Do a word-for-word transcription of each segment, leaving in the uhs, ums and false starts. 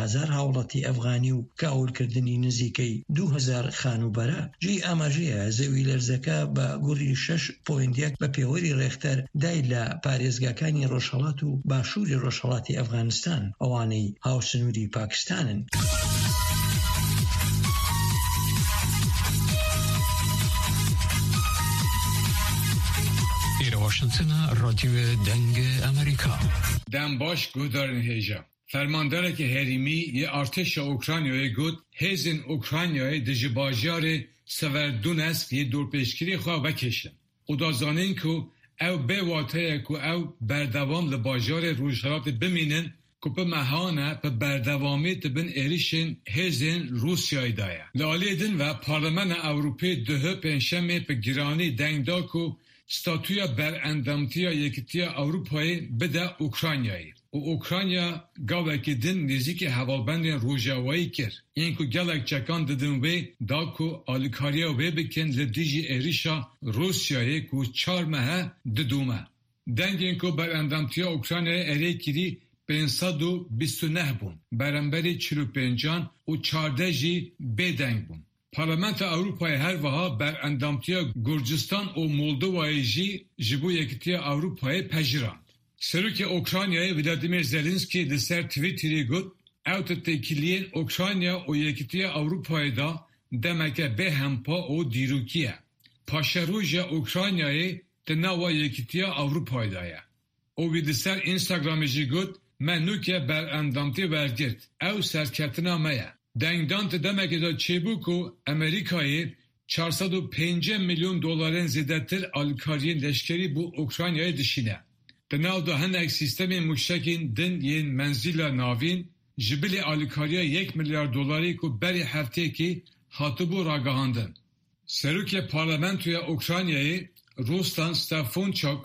هزار هاوڵاتی ئەفغانی و کاولکردنی نزیکەی دوو هەزار خانوبەرە. جێی ئاماژەیە زەوی لەرزەکە بە گوڕی شەش پۆینت یەک بە پێوەری ڕێختەر دای لە پارێزگاکانی ڕۆژهەڵات و باشووری ڕۆژهەڵاتی ئەفغانستان ئەوانەی هاوسنووری پاکستانن. واشنگتن رادیو دنگ امریکا. دم باش گودارن هیجا فرماندار که هریمی یه ارتش اوکراینیای گود هزین اوکراینیای دژ باجار سوردونسک یه دورپیشگیری خواه بکشن و دازانین که او به واته که او بردوام لباجار روژهلات بمینن که به مهانه به بردوامی تبن ایریشن هزین روسیای دایه لالیدن و پارلمان اروپی ده پنجشنبه به گرانی دنگدا که ستاتویا براندامتیا یکتیا اروپایی بده اوکراینیایی و اوکراینیا گاوکی دن نزدیک حوالبند روژاوایی کرد. این که گلک چکان دادن وی دا که آلیکاریا وی بکن لدیجی ایریشا روسیایی که چار ماه ددومه. دنگ این که براندامتیا اوکراینیا اری کری پنجصد و بیست و نه بون. برانبری چهل و پنجان و چهارده جی بدنگ بون. پارلمان اروپای هر وها بر اندامتیا گرجستان و مولدوای جی جبو یکتیا اروپای پجراند. سروک اوکراینیای ولادیمیر زلنسکی لسر تویتری گفت اوت تکیلین اوکراینیا و یکتیا اروپای دا دمکه به همپا و دیروکیه. پاشروژا اوکراینیای تناوا یکتیا اروپای دایه. او ویدسر اینستاگرام جی گفت من نوکه بر اندامتی ورگرد او سرکتنا مایه. دنگدان تدمکی دا چیبوکو امریکایی چهارصد و پنجاه میلیون دلارن زیادتر آلیکارین لشکری بو اوکراینیای دشینه. دناو دا هنگ سیستم مشتکین دن ین منزیل ناوین جبل آلیکاریا یک میلیارد دلاری که بری هفته که هاتبو راگاهاندن. سروک پارلمانتوی اوکراینیایی روستان ستافونچاک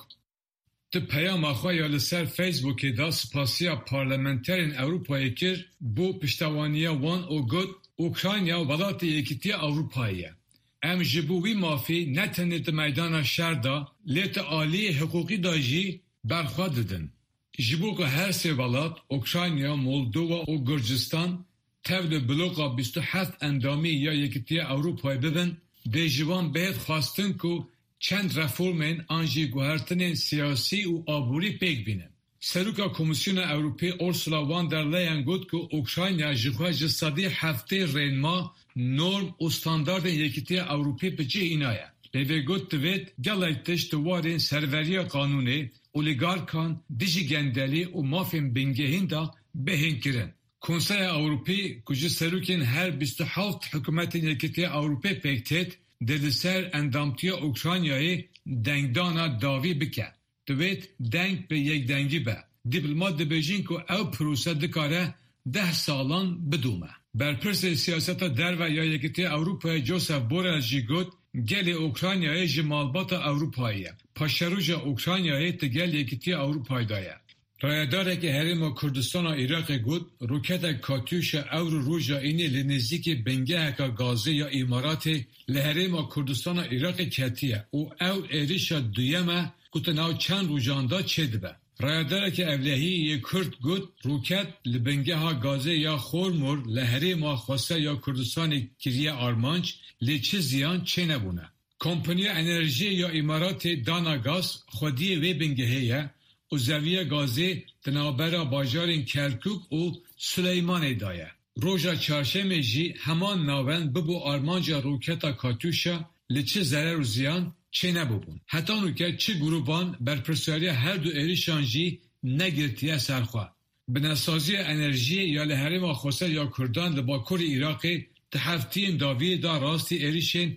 تو پیام آخواه یا لسر فیسبوکی دا سپاسیا پارلمنترین اروپایی کر بو پشتوانیا وان او گود اوکراینیا ولات یکیتی اروپاییه. ام جبوی مافی نتنید میدان شهر دا لیت آلی حقوقی دا جی برخواه دادن. جبوک هر سه ولات اوکراینیا، مولدووا و گرجستان تود بلوغا بیست و هفت اندامی یا یکیتی اروپایی ببن دی جوان بهت خواستن که چند رفورمین آنجی گوهرتن سیاسی و آبوری پیک بینن. سروکا کمیسیون اروپی اورسولا وان در لین گفت که اوکراینیا جخواه جسادی هفته رینما نرم و استاندارد یکیتی اروپی بچه اینایه. لیوی گفت دوید گلک تشت وارین سروریا قانونی اولیگارکان دیجی گندلی و مافین بینگهین دا بهین کرن. کنسای اروپی کجی سروکین هر بیست و هفت حکومت یکیتی اروپی پیکتید دلسر اندامتیا اوکراینیایی دنگدانا داوی بکن. دوید دنگ به یک دنگی به. دیپلمات دبیجین که او پروسه دکاره ده سالان بدومه. برپرس سیاست در و یا یکیتی اروپای جوزف بورل جی گوت گل اوکراینیایی جمالبات اروپاییه. پاشروژ اوکراینیایی تگل یکیتی اروپای دایه. رایداره که هریم کردستان و عراق گود روکت کاتیوش او روژا اینی لنزدیک بنگه هکا گازه یا امارات لهریم کردستان و عراق کتیه و او ایریش دویمه کتناو چند روژاندا چید به. رایداره که اولهی یک کرد گود روکت لبنگه ها گازه یا خورمور لهریم خواسته یا کردستان کریه آرمانچ لیچه زیان چه نبونه. کمپانی انرژی یا امارات داناگاز خودی وی بنگه هیه و زویه گازی تنابرا باجارین کرکوک و سلیمان دایه. روژا چارشمه جی همان ناون ببو آرمانجا روکتا کاتوشا لچه ضرر و زیان چه نبوبون. حتی نوکه چه گروبان برپرسیاری هر دو ایریشان جی نگرتیه سرخواه. بناسازی انرژی یا لحرم خواسته یا کردان لباکور عراقی تحفتین داوی دا راستی ایریشن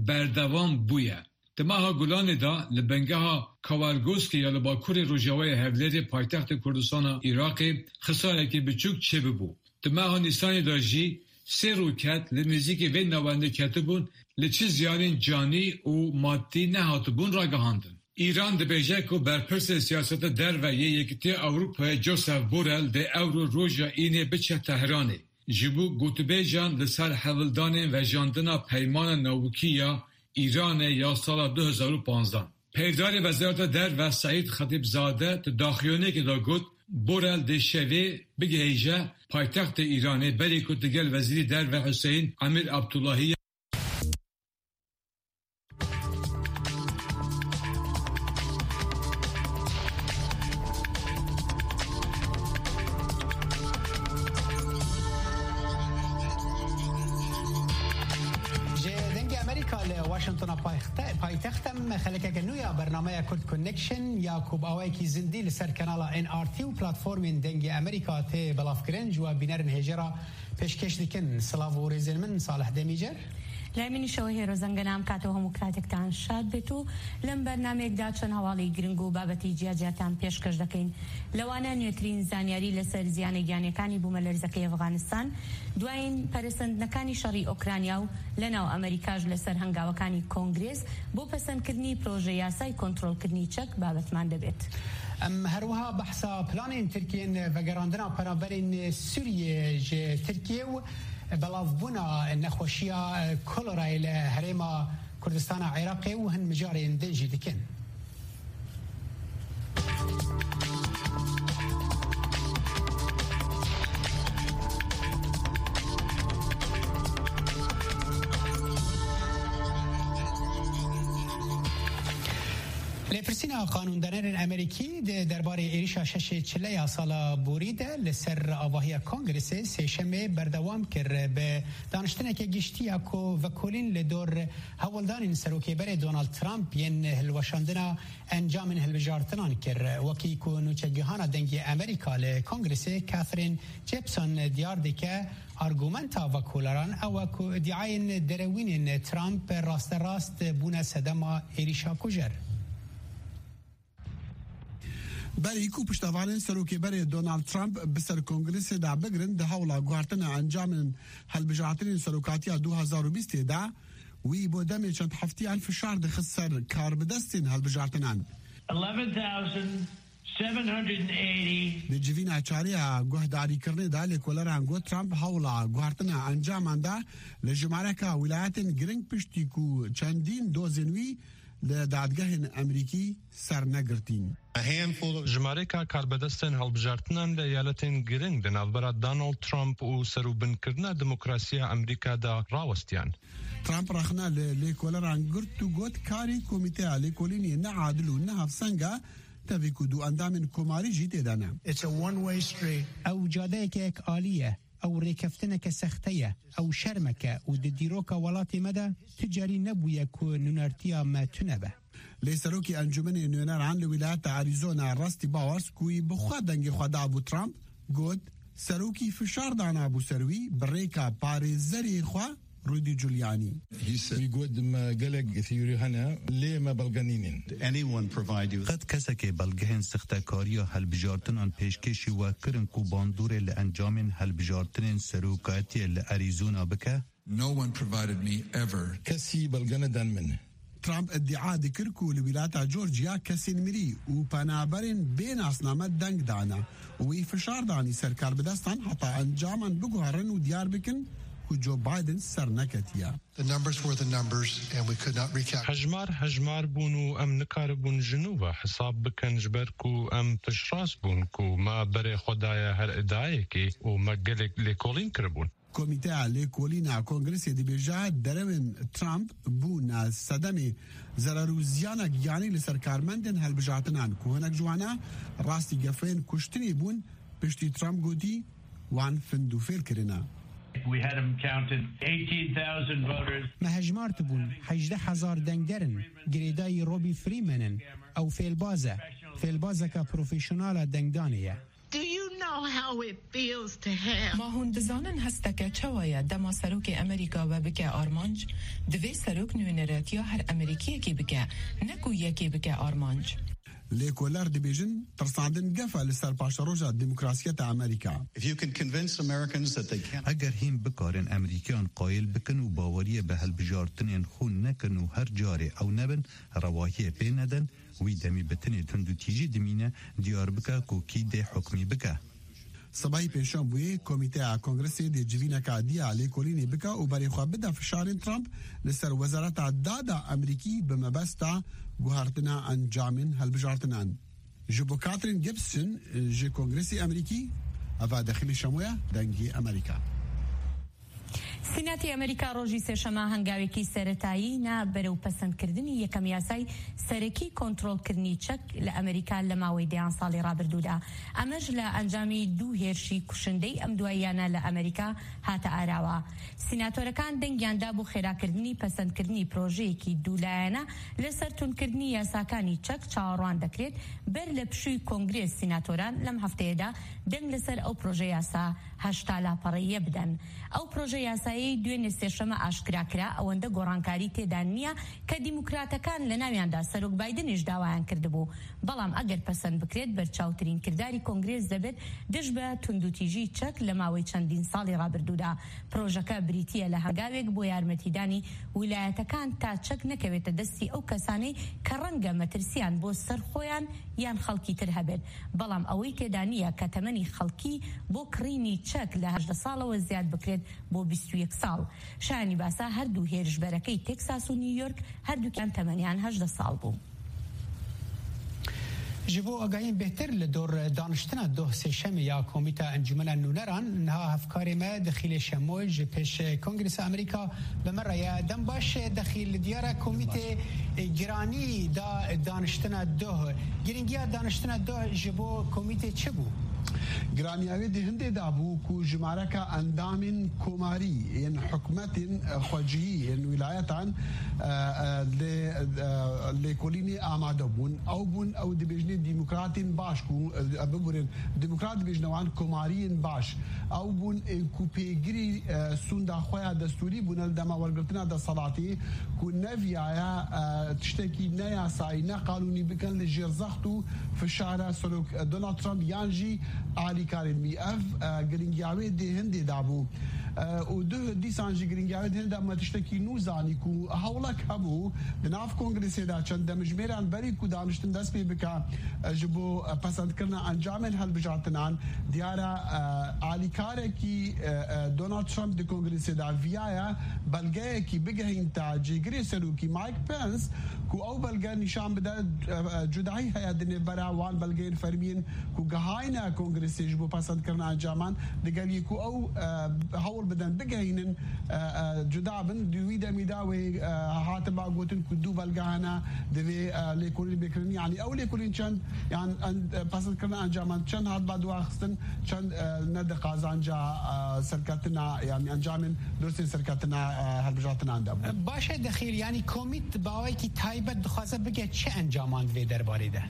بردوام بویه. دماها گلان دا لبنگه ها کاوالگوسکی یا لباکور روژاوی هفلری پایتخت کردستان عراقی خساره که بچوک چه ببو. دماها نیسانی دا جی سه روکت لنزیک و نوانده کتبون لچه زیانین جانی و مادی نهاتبون را گهاندن. ایران دبیجه که برپرس سیاست در و یکیتی اروپای جوزف بورل ده اورو روژا اینه بچه تهرانه. جبو گوتبه جان لسر حولدان و جاندنا پیمان نووکیا ایران یا سال دو هزار و پانزده. پیدار وزارت در و سعید خطیب زاده داخلیونه که دا گفت بورال دشوی بگهیجه پایتخت ایرانه بری که دگل وزیر در و حسین امیر عبداللهی واشنطن پایتختم خلک کنویا برنامه کرد کانکشن یاکوب آوای کی زندی لسر کانال ان آر تی و پلتفرم دنگ امریکا ته بلاف کرنج و بینرن هجرا پیشکش دکن سلاو و رزل من صالح دمیجر لامین شوهی روزنگنام کاتو هموکراتیک تان شاد بتو لم برنامه داچن حوالی گرینگو بابتی جیاجاتان پیشکش دکین لوانا نیوترین زانیاری لسر زیان گیانیکانی بوملرزکی افغانستان دوین پرسند نکانی شری اوکراینیا و لناو امریکاج لسر هنگاوکانی کنگرس بو پسند کردنی پروژه یاسای کنترل کردنی چک بابت من دبیت. ام هروها بحثا پلان ترکیه و گراندنا پرابرین سوریه ج ترکیه و بلاف بنا نخوشیا کلورایل هرما کردستان عراقی و هن مجارین دنجی دکن. لپرسینا قانوندانان امریکی درباره ایریشا شش چله سال بوریده لسر آواهی کانگرس سهشنبه بردوام کرد به دانشتنه که گشتی اکو وکولین لدور هولدان سروکیبر دونالد ترامپ ین هلوشاندنا انجام هلوجارتنان کرد وکی کو نوچگیهانا دنگی امریکا لکانگرس کاترین جیبسون دیار دیکه ارگومنتا وکولاران او اکو ادعاین دروین ترامپ راست راست بونه صدما ایریشا کجر. برای کو پشتوانین سروکی برای دونالد ترامپ بسر کنگرس دا بگرن ده حولا گوارتن انجام هلبجاترین سروکاتیا دو هزار و بیست دا وی بودمی چند هفتی الف شهر ده خسر کار بدستین هلبجاتنان eleven thousand seven hundred eighty ده جوین اچاری گوهداری کرنه دا لکولران گو ترامپ حولا گوارتن انجام دا لجماره که ولایتن گرنگ پشتی کو چندین دوزنوی لدادگاه امریکی سر نگرتین. جمارکا کاربدستن هلبجارتنان لیالتین گرنگ دن البرا دونالد ترامپ و سروبن کردن دموکراسی امریکا دا راوستیان. ترامپ رخنا لیکولران گرت و گوت کاری کمیته لیکولینی نه عادل و نه افسنگا تفیکو دو اندام کماری جیده دانه. It's a one-way street. او جاده که اک آلیه او ریکفتنک سختیه او شرمکه و دیروکا ولاتی مده تجاری نبویه که نونارتیا ما تنبه. لیسروکی انجمن نونار عن لولایت آریزونا راستی باورس کوی بخواد دنگی خدا ابو ترامپ گود سروکی فشار دانا ابو سروی بریکا پاریزری خوا رودی جولیانی. يقول ما قلق ثيوري هنا ليه ما بلغنينين. قد كسك بلغهن سختكاريا هلبجارتن عن پیشکشی و کرن کو باندور لانجام هلبجارتن سروکاتی لأریزونا بکه. No one provided me ever. كسي بلغنا دان منه. ترامپ ادعا ذكر كل ولايات جورجيا كسين مري وبنابرين بين أصنامات دنگ دانا وفشار داني سركار بدستان حتى أنجاما بقهرن وديار بكن جو بايدن سر نكتيا. The numbers were the numbers and we could not recap. هجمار هجمار بونو أم نكار بون جنوبا حساب بكن جبركو أم تشراس بونكو ما بري خدايا هر إدعايكي وما قلق لكولين كربون. كوميتي لكولينا كونغرس دي بيجا درمن ترامب بونا صدمي زراروزيانا يعني لسركارمندن هالبجاتنان كوهنك جوانا راستي جفين كشتني بون بشتي ترامب قدي وان فندو فيل كرنا. We had them counted eighteen thousand voters. ما هجمارت بون حجده هزار دنگدرن گریدای روبی فریمنن او فیلبازه فیلبازه که پروفیشنال دنگدانیه. Do you know how it feels to have? ما هون بزانن هستکه چوایا دما سروک امریکا و بکه آرمانج دوی سروک نوینرات یا هر امریکی که بکه نکو یکی بکه آرمانج. لیکولار دیویژن ترساندن گفه لسر پاشروجا دموکراسیت امریکا. If you can convince Americans that they can. اگر هم بکارن امریکان قایل بکن و باوریه به هلبجارتنین خون نکن و هر جاره او نبن رواهی پیندن وی دمی بتنی تندو تیجی دمینه دیار بکه کوکی ده حکمی بکه. صباحی پیشان بوی کمیته کنگرسی دی جوینا کادیا لیکولینی بکه و برای خواه بده فشارین ترامپ لسر وزارت دادا امریکی بمبستا گوهارتنا انجامن هلبجارتنان. جبو كاترين جيبسون جي كونغرسي أمريكي أفا داخل شموية دنجي أمريكا. سیناتی ئەمریکا ڕۆژی سێشەمە هەنگاوێکی سەرەتایی نا بەرەو پەسەندکردنی یەکەم یاسای سەرەکی کۆنتڕۆڵکردنی چەک لە ئەمریکا لە ماوەی دەیان ساڵی ڕابردوودا. ئەمەش لە ئەنجامی دوو هێرشی کوشندەی ئەم دواییانە لە ئەمریکا هاتە ئاراوە. سیناتۆرەکان دەنگیاندا بۆ خێراکردنی پەسەندکردنی پرۆژەیەکی دوولایەنە لەسەر تونکردنی یاساکانی چەک چاوەڕوان دەکرێت بەر لە پشووی کۆنگرێس سیناتۆران لەم هەفتەیەدا دەنگ لەسەر ئەو پرۆژە یاسا هەشتا لاپەڕەیە بدەن. ئەو پرۆژە یاسایی دوێنێ سێشەمە ئاشکراکرا ئەوەندە گۆڕانکاری تێدا نییە کە دیموکراتەکان لە ناویاندا سەرۆک بایدنیش داوایان کردبوو. بەڵام ئەگەر پەسەند بکرێت بەرچاوترین کردداری کۆنگرێس دەبێت دژ بە توندوتیژی چەک لە ماوەی چەندین ساڵی ڕابردوودا. پرۆژەکە بریتیە لە هەنگاوێک بۆ یارمەتیدانی ویلایەتەکان تا چەک نەکەوێتە دەستی ئەو کەسانەی کە ڕەنگە مەترسیان بۆ سەرخۆیان یان خەڵکی تر هەبێت. بەڵام ئەوەی تێدا نییە کە تەمەنی خەڵکی بۆ کڕینی چەک لە هەژدە ساڵەوە زیاد بکرێت بۆ بیست و یەک ساڵ. شانی باسا هەردوو هێرشبەرەکەی تێکساس و نیویۆرک هەردووکیان تەمەنیان هەژدە ساڵ بوو. جبو اگاین بهتر لدور دانشتنا دو سیشم یا کمیته انجمن نونران نها هفکاری ما دخیل شمول جپش کنگرس امریکا بمریا دم باش دخیل دیاره کمیته گرانی دا دانشتنا دو گرینگیا دانشتنا دو جبو کمیته چه بو؟ گرانیاوی دهنده دابو کو جمارکا اندام کوماری این حکومت خواجهی این ولایتان لکولینی آماده بون او بون او دبیجنی دیموکراتین باش کو ببورن دیموکرات بیجنوان کومارین باش او بون کو پیگری سوندا خویا دستوری بون دما ورگرتنا د صلاتی کو نویایا تشتکی نیا ساينا قانوني بكن لجرزختو في الشارع سلوك دونالد ترامب يانجي عالي كارين مي اف گرینگیاوی ده هندی دابو و دو دیسانجی گرینگیاوی ده هنده ما تشتکی نوزانی کو هولک هبو دناف کنگرسی دا چند مجمیران بری کو دانشتن دست بی بکا جبو پسند کرنا انجامن حل بجاتنان دیارا عالی کاره کی دونالد ترامپ ده کنگرسی دا ویایا بلگه کی بگهین تا جیگری سلو کی مایک پنس کو او بلگه نشان بده جدائی هیا دنه برا وان بلگه فرمین کو گهاینا کنگرسی جبو پسند کرنا انجامان دگلی کو او هول بدن بگهینن جدابن دوی دمی داوی هاتبا گوتن کو دو بلگهانا دوی لیکولین بکرنی یعنی او لیکولین چند یعنی پسند کرنا انجامان چند هات بعد واخستن چند ند قازانجا سرکتنا یعنی انجامن درست سرکتنا هربجاتنا اندام باشه دخیل یعنی کمیت باوی کی تایبت دخواسته بگه چه انجامان وی درباره ده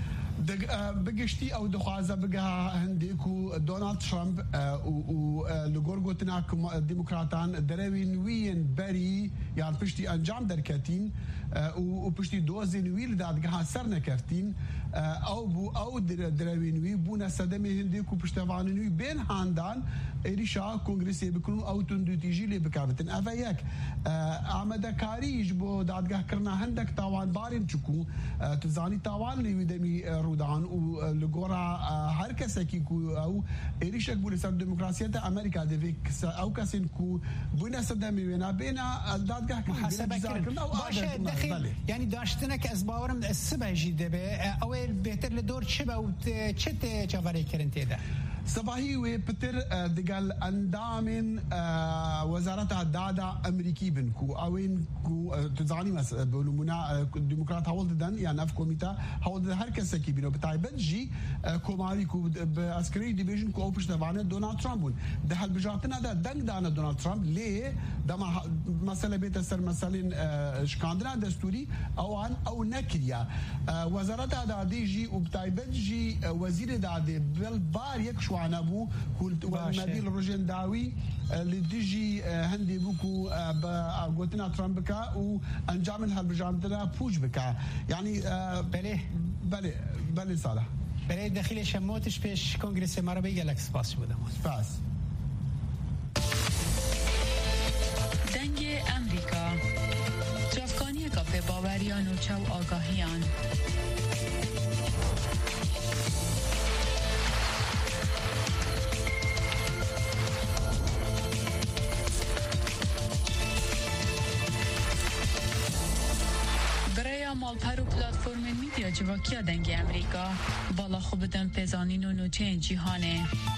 بگشتی او دخوازه بگه هندیکو دونالد ترامپ و لگورگوتنا ديمقراطان دروين وين بري يعني پشتی انجام درکتین و پشتی دوزین ویل دادگاه سر نکرتین او بو او دروين وی بونا صدمه هندیکو پشتوانوی بین هاندان ایریشا کنگرسی بکنو او تندوتیجی لی بکافتن اوه یک آمده کاریج بو دادگاه کرنا هندک تاوان بارین چکو تزانی تاوان لیوی دمی رودان و لگورا هر کسی کی کو او ایریشک بو لسر دموکراسیت امریکا دوی او کسین کو بونا صدمه وینا بینا دادگاه محاسبه کرنا باشه دخیل یعنی داشتنه که از باورم السبه جیده به اول بهتر لدور چه با چه چاوری کرنتی ده صباحي وبتر دقال اندامن وزارة دادا امريكي بنكو اوين كو تزاني مس بلومنا ديمقراط هولد دن يعني اف كوميتا هولد هر كسه كي بينو بتاع بنجي كوماري كو عسكري ديفيجن كو اوبش دفعنا دونالد ترامب ده هل بجاتنا ده دنگ دانا دونالد ترامب ليه ده مسألة بيت السر مسألة شكاندنا دستوري او عن او نكريا وزارة دادا دي جي وبتاع بنجي وزير دادا بالبار يكشو وانا بو والنبيل روجين داوي اللي تجي هندي بوكو قلتنا ترامب بكا وانجام هالبجامتنا بوج بكا يعني بله بله بله صالح بله داخل شموتش پیش کنگرس ما رو بگلک سپاس بودم سپاس دنگ امریکا جافکانی کافه باوریان و چو آگاهیان هاوپر و پلتفرم میدیا جواکیا دنگ امریکا بالا خوبدن پیزانین و نوچه جیهانه.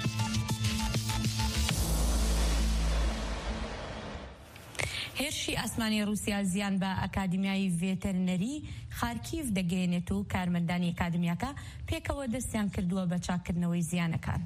هێرشی ئاسمانی رووسیا زیان بە ئەکادمیای ڤێتەرنەری خارکیڤ دەگەیەنێت و کارمەندانی ئەکادمیاکە پێکەوە دەستیان کردووە بە چاکردنەوەی زیانەکان.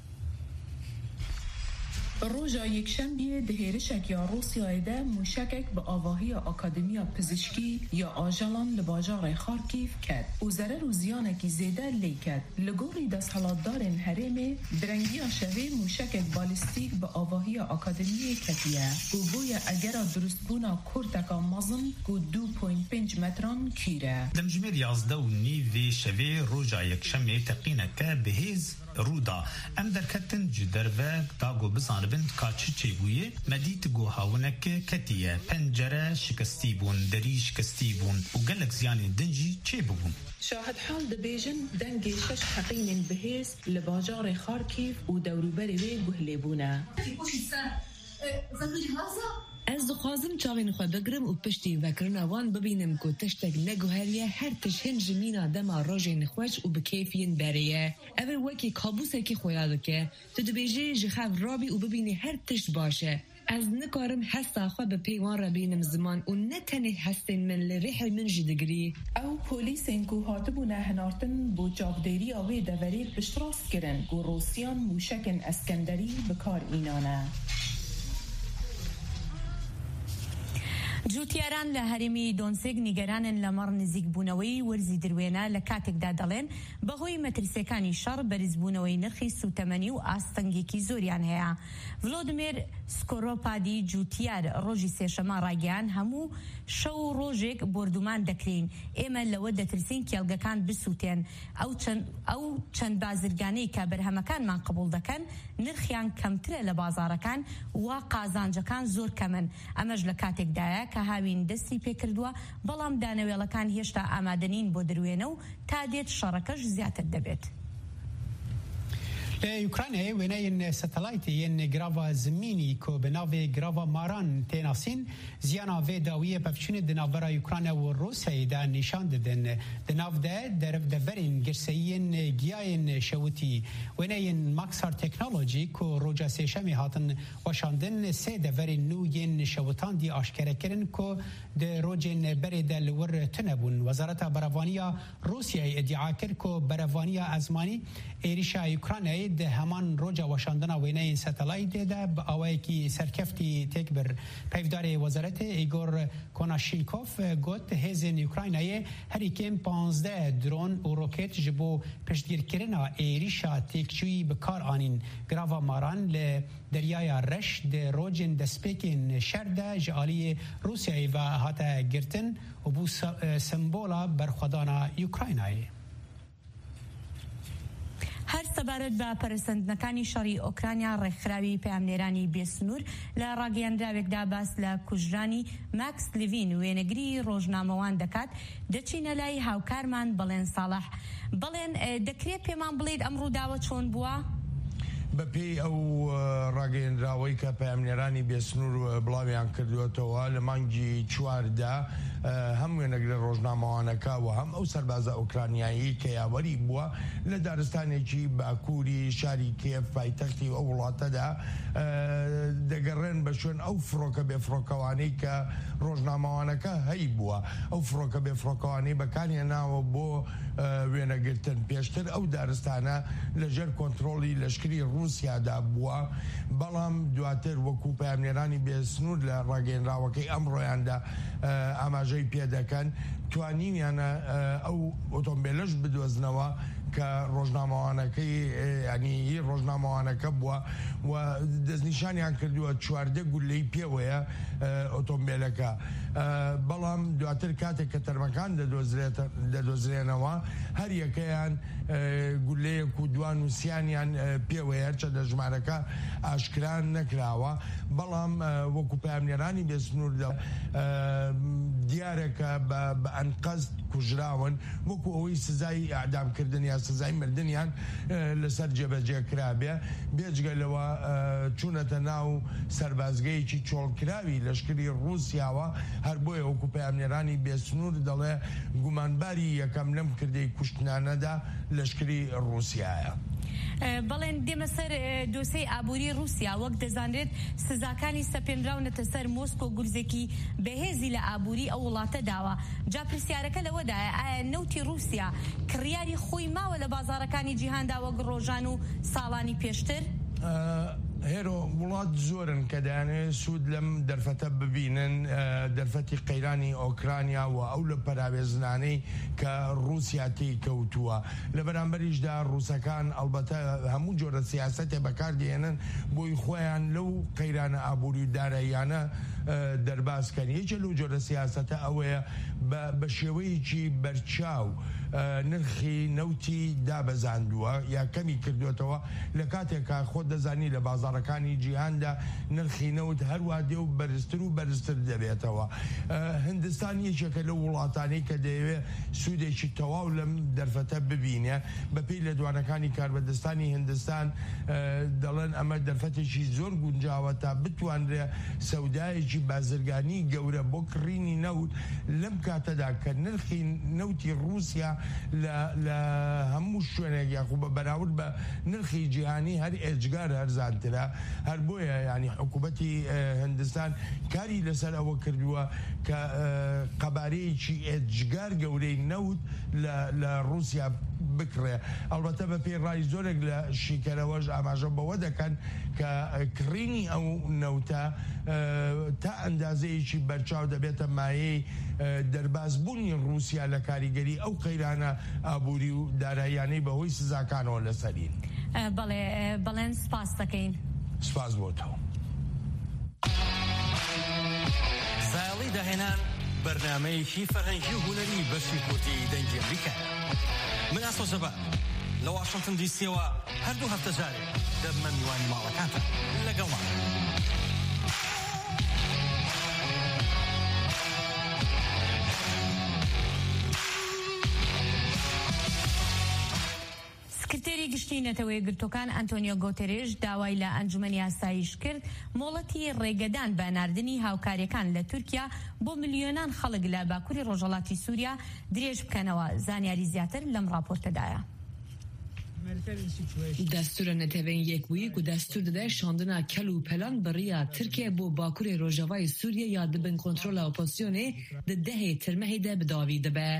روژا یکشنبه دهیرشک یا روسیای ده موشکک به آواهی آکادمیا پزشکی یا آژالان لباجار خارکیف کرد. او ضرر و زیانکی زیده لی کرد. لگوری دست حالاتدارن هرمه درنگی شوی موشکک بالیستیک به آواهی آکادمی کتیه. او بوی اگر درست بونا کورتکا مازن گو دو پوینت پنج متران کیره. دمجمیر یازده و نیوی شوی روژا یکشنبه تقینک بهیز رودا ام درکتن جدرو داگو بزانبن کاچی چیگویه مدیت گو هاونک کتیه پنجره شکستی بون دری شکستی بون و گلک زیانی دنجی چی ببون. شاهد حال دبیجن دنگی شش حقین بهیز لباجار خارکیف و دوروبری وی گهلی بونه. از دخوازم چاوین خود بگرم و پشتی وکرن وان ببینم که تشتگ نگوهریه هر تش هنج مینا دما راجین خوش و بکیفین بریه. اول وکی کابوسه که خویاده که تو دبیجه جخاف رابی و ببینی هر تش باشه. از نکارم هستا خود به پیوان را بینم زمان و نتنه هستین من لریح من جدگری. او پولیس انکو هاتبونه هنارتن بو جاودیری آوی دوری پشتراست کرن گو روسیان موشکن اسکندری بکار اینانه. جوتیاران لە هەرێمی دۆنسێک نیگەرانن لە مەڕ نزیکبوونەوەی وەرزی دروێنە لە کاتێکدا دەڵێن بەهۆی مەترسیەکانی شەڕ بەرزبوونەوەی نرخی سوتەمەنی و ئاستەنگێکی زۆریان هەیە. ڤلۆدمێر سکۆرۆپادی جوتیار ڕۆژی سێشەمە ڕاگەیان هەموو شەو ڕۆژێک بردومان دەکرین ئێمە لەوە دەترسین کێڵگەکان بسووتێن ئەو چەند بازرگانەی کە بەرهەمەکانمان قبوڵ دەکەن نرخیان کەمترە لە بازارەکان و قازانجەکان زۆر کەمن. ئەمەش لە کاتێکدایە کە هاوین دەستی پێکردووە بەڵام دانەوێڵەکان هێشتا ئامادەنین بۆ دروێنە و تا دێت شەڕەکەش زیاتر دەبێت. لأوكرانيا وينين ساتلايتي ين جرافا زميني كو بناوي جرافا ماران تناسين زيانا في داوية بفشون دنافرا أوكرانيا والروسيا دا نشان ددن دناف دا درف دفرين جرسيين جياين شوتي وينين ماكسار تكنولوجي كو روجا سيشامي هاتن وشاندن سي دفرين نو ين شوتان دي اشكره كرن كو دا روجين بريد الور تنبون وزارة برافانيا روسيا ادعا كر كو برافانيا ازماني ایریشا اوکراینای ده همان روجا وشاندنا وینای ساتلایت ده با آوایی سرکفتی تکبر پیفدار وزارت ایگور کناشینکوف گوت هزین اوکراینای هری کم پانزده درون و روکت جبو پشتگیر کرنا ایریشا تکچوی بکار آنین گراوا ماران ل دریای رش ده روجن دسپیکین شرده جالی روسیای و هاتا گرتن و بو سمبولا برخودانا اوکراینای. هەر سەبارەت بە پەرسەندنەکانی شەڕی ئۆکرانیا ڕێکخراوی پەیامنێرانی بێسنوور لە ڕاگەیاندراوێکدا باس لە کوژرانی ماکس لیڤین وێنەگری ڕۆژنامەوان دەکات دەچینە لای هاوکارمان بەڵێن ساڵح. بەڵێن دەکرێت پێمان بڵێیت ئەم ڕووداوە چۆن بووە؟ بەپێی ئەو ڕاگەیەندراوەی کە پەیامنێرانی بێسنوور بڵاویان کردوێتەوە لە مانگی چواردا هەم وێنەگرە ڕۆژنامەوانەکە و هەم ئەو سەربازە ئۆکرانیایی کە یاوەری بووە لە دارستانێکی باکووری شاری کێف پایتەختی ئەو وڵاتەدا دەگەڕێن بە شوێن ئەو فڕۆکە بێفڕۆکەوانەی کە ڕۆژنامەوانەکە هەی بووە. ئەو فڕۆکە بێفڕۆکەوانەی بەکارهێناوە بۆ وێنەگرتن. پێشتر ئەو دارستانە لەژێر کۆنتڕۆڵی لەشکری رووسیادا بووە بەڵام دواتر وەکو پەیامنێرانی بێسنوور لە ڕاگەیەنراوەکەی ئەمڕۆیاندا ئاماژەی پێ دەکەن توانیمیانە ئەو ئۆتۆمبیلەش بدۆزنەوە کە ڕۆژنامەوانەکەی ینی ڕۆژنامەوانەکە بووە و دەستنیشانیان کردووە چواردە گولەی پێوەیە ئۆتۆمبیلەکە. بەڵام دواتر کاتێک کە تەرمەکان دەدۆزرێنەوە هەر یەکەیان گولەیەک و دوان وسییانیان پێوەیە چە دەژمارەکە ئاشکران نەکراوە. بەڵام وەکو پەیامنێرانی بێسنوور دیارەکە بە ئەنقەست کوژراون وەکو ئەوەی سزای ئاعدامکردن یا سزای مردنیان لەسەر جێبەجێکرابێ بێجگە لەوە چوونەتە ناو سەربازگەیەکی چۆڵکراوی لەشکری رووسیاوە هەر بۆیە وەکو پەیامنێرانی بێسنوور دەڵێ گومانباری یەکەم لەم کردەی کوشتنانەدا لەشکری رووسیایە. بەڵێن دێمە سەر دۆسەی ئابووری رووسیا وەک دەزانرێت سزاکانی سەپێنراونەتە سەر مۆسکۆ گورزێکی بەهێزی لە ئابووری ئەو وڵاتە داوە. جا پرسیارەکە لەوەدایە ئایا نەوتی رووسیا کڕیاری خۆی ماوە لە بازارەکانی جیهاندا وەک ڕۆژان و ساڵانی پێشتر؟ هێرۆ وڵات زۆرن کە دەیانێت سوود لەم دەرفەتە ببینن دەرفەتی قەیرانی ئۆکرانیا و ئەو لە پەراوێزنانەی کە رووسیا تێی کەوتووە لە بەرامبەریشدا ڕووسەکان ئەلبەتە هەموو جۆرە سیاسەتێ بەکاردێنن بۆی خۆیان لەو قەیرانە ئابووری و داراییانە دەرباسکەن. یەکێ لەو جۆرە سیاسەتە ئەوەیە بە شێوەیەکی بەرچاو نرخی نەوتی دابەزاندووە یا کەمی کردوێتەوە لە کاتێکا خۆ دەزانی لە بازارەکانی جیهاندا نرخی نەوت هەروە دێ و بەرزتر و بەرزتر دەبێتەوە. هندستان یەکێکە لە وڵاتانەی کە دەیەوێت سوودێکی تەواو لەم دەرفەتە ببینێ بەپێی لە دوانەکانی کاربەدەستانی هندستان دەڵێن ئەمە دەرفەتێکی زۆر گونجاوە تا بتوانرێ سەودایەکی بازرگانی گەورە بۆ کڕینی نەوت لەم کاتەدا کە نرخی نەوتی رووسیا لە هەموو شوێنێک یاخو بە بەراورد بە نرخی جیهانی هەر ئێجگار هەرزانترە. هەر بۆیە ینی حکوومەتی هندستان کاری لەسەر ئەوە کردووە کە قەبارەیەکی ئێجگار گەورەی نەوت لە رووسیا بکڕێ. ئەڵبەتە بە پێی ڕای زۆرێک لە شیکەرەوەش ئاماژە بەوە دەکەن کە کڕینی ئەو نەوتە تا ئەندازەیەکی بەرچاو دەبێتە مایەی دەربازبوونی رووسیا لە کاریگەری ئەو قەیرانە ئابووری و داراییانەی بەهۆی سزاکانەوە لەسەرین. بەڵێ بەڵێن سپاس دەکەین. سپاس بۆتەوە. ساڵی داهێنان بەرنامەیەکی فەرهەنگی و هونەری بەشی کورتی دەنگی ئەمریکا. من ئاسۆ زەبا لە واشنگتن دیسیەوە هەردوو هەفتە جارێ دەبمە میوانی ماڵەکانتە لەگەڵا. سکرتێری گشتی نەتەوەی گرتوەکان ئەنتۆنیۆ گۆتێرێش داوای لە ئەنجومەنی ئاسایش کرد مۆڵەتی ڕێگەدان بە ناردنی هاوکاریەکان لە تورکیا بۆ ملیۆنان خەڵک لە باکووری ڕۆژهەڵاتی سووریا درێژ بکەنەوە. زانیاری زیاتر لەم راپۆرتەدایە. دەستورە نەتەوەین یەکبوویەک و دەستور دەدە شاندنا کەل و پەلان بڕیە ترکیە بۆ باکووری ڕۆژاوای سووریا یا دبن کۆنترۆلا ئۆپۆزیسیۆنێ دەهەیە ترمەهێدا بداوی دەبە.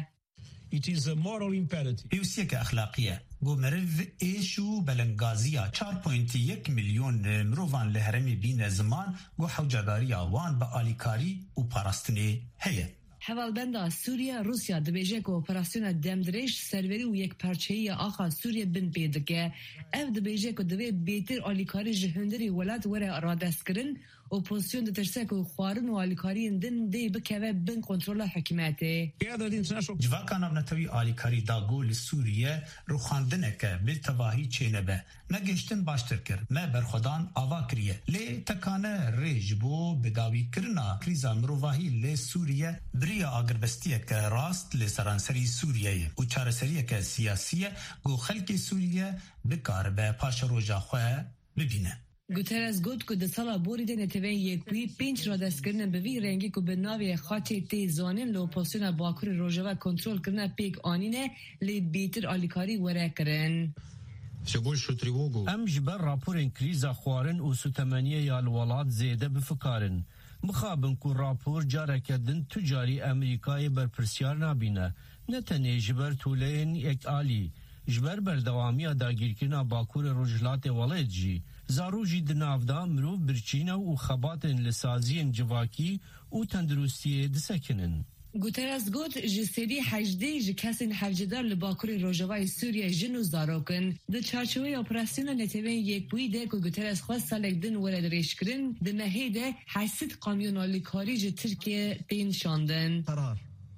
پێویستیەکە ئەخلاقیە بۆ مرڤ ئێش و بەلەنگازیە چوار پۆینت یەک میلیۆن مرۆڤان لە هەرەمی بینە زمان بۆ حەوجەداریە وان بە ئالیکاری و پاراستنێ هەیە. هەواڵبەندا سووریا رووسیا دەبێژێت کە ئۆپەراسیۆنە دەمدرێژ سەروەری و یەکپارچەییە ئاخا سووریا بن پێ دەکە. ئەو دەبێژێت کە دەبێت بێتر ئالیکاری ji هەندێری وڵات وەرە ڕادەستکردن ئۆپۆزیسیۆن دەترسێت و خواردن و ئالیکاریین دن دێ بکەوە بن کۆنترۆلا حکومەتێ. Civaka navnetewî alîkarî dagû li Sûriye rûxandineke bi tevahî çênebe. Me geştin baştir kir, me berxwedan ava kiriye. Lê tekane rê ji bo bidawîkirina krîza mirovahî lê Sûriye biriya agirbestiyeke rast li seranserî Sûriyeyê û çareseriyeke siyasî ye ku xelkê Sûriye bikaribe paşa roja xwe bibîne. Guterres got ku di sala borî de netewên yekbûyî pênc radestkirinin bi vî rengî ku bi navê xaçê tê zanîn li opozisyona Bakurê Rojava kontrolkirina pêk anîne lê bêtir alîkarî were kirin. Em ji ber raporên krîza xwarin û sutemeniye ya li welat zêde bifikarin. Mixabin ku rapor careke din tu carî Amerîkayê berpirsiyar nabîne. Ne tenê ji ber tûleyên yekalî, ji ber berdewamiya dagîrkirina Bakurê Rojhilatê Welêt jî. Zarû jî di navda mirov birçîna û xebatên li saziyên civakî û tendurustiyê disekinin. Guterres got ji serî hejdê ji kesên hevcedar li Bakurê Rojavayê Sûriye jin û zarokin. Di çarçoveyê operasyona netewên yekbûyî de ku Guterres xwest salek din were dirêjkirin, di mehê de heşt kamyon alîkarî ji Tirkiye tên şandin.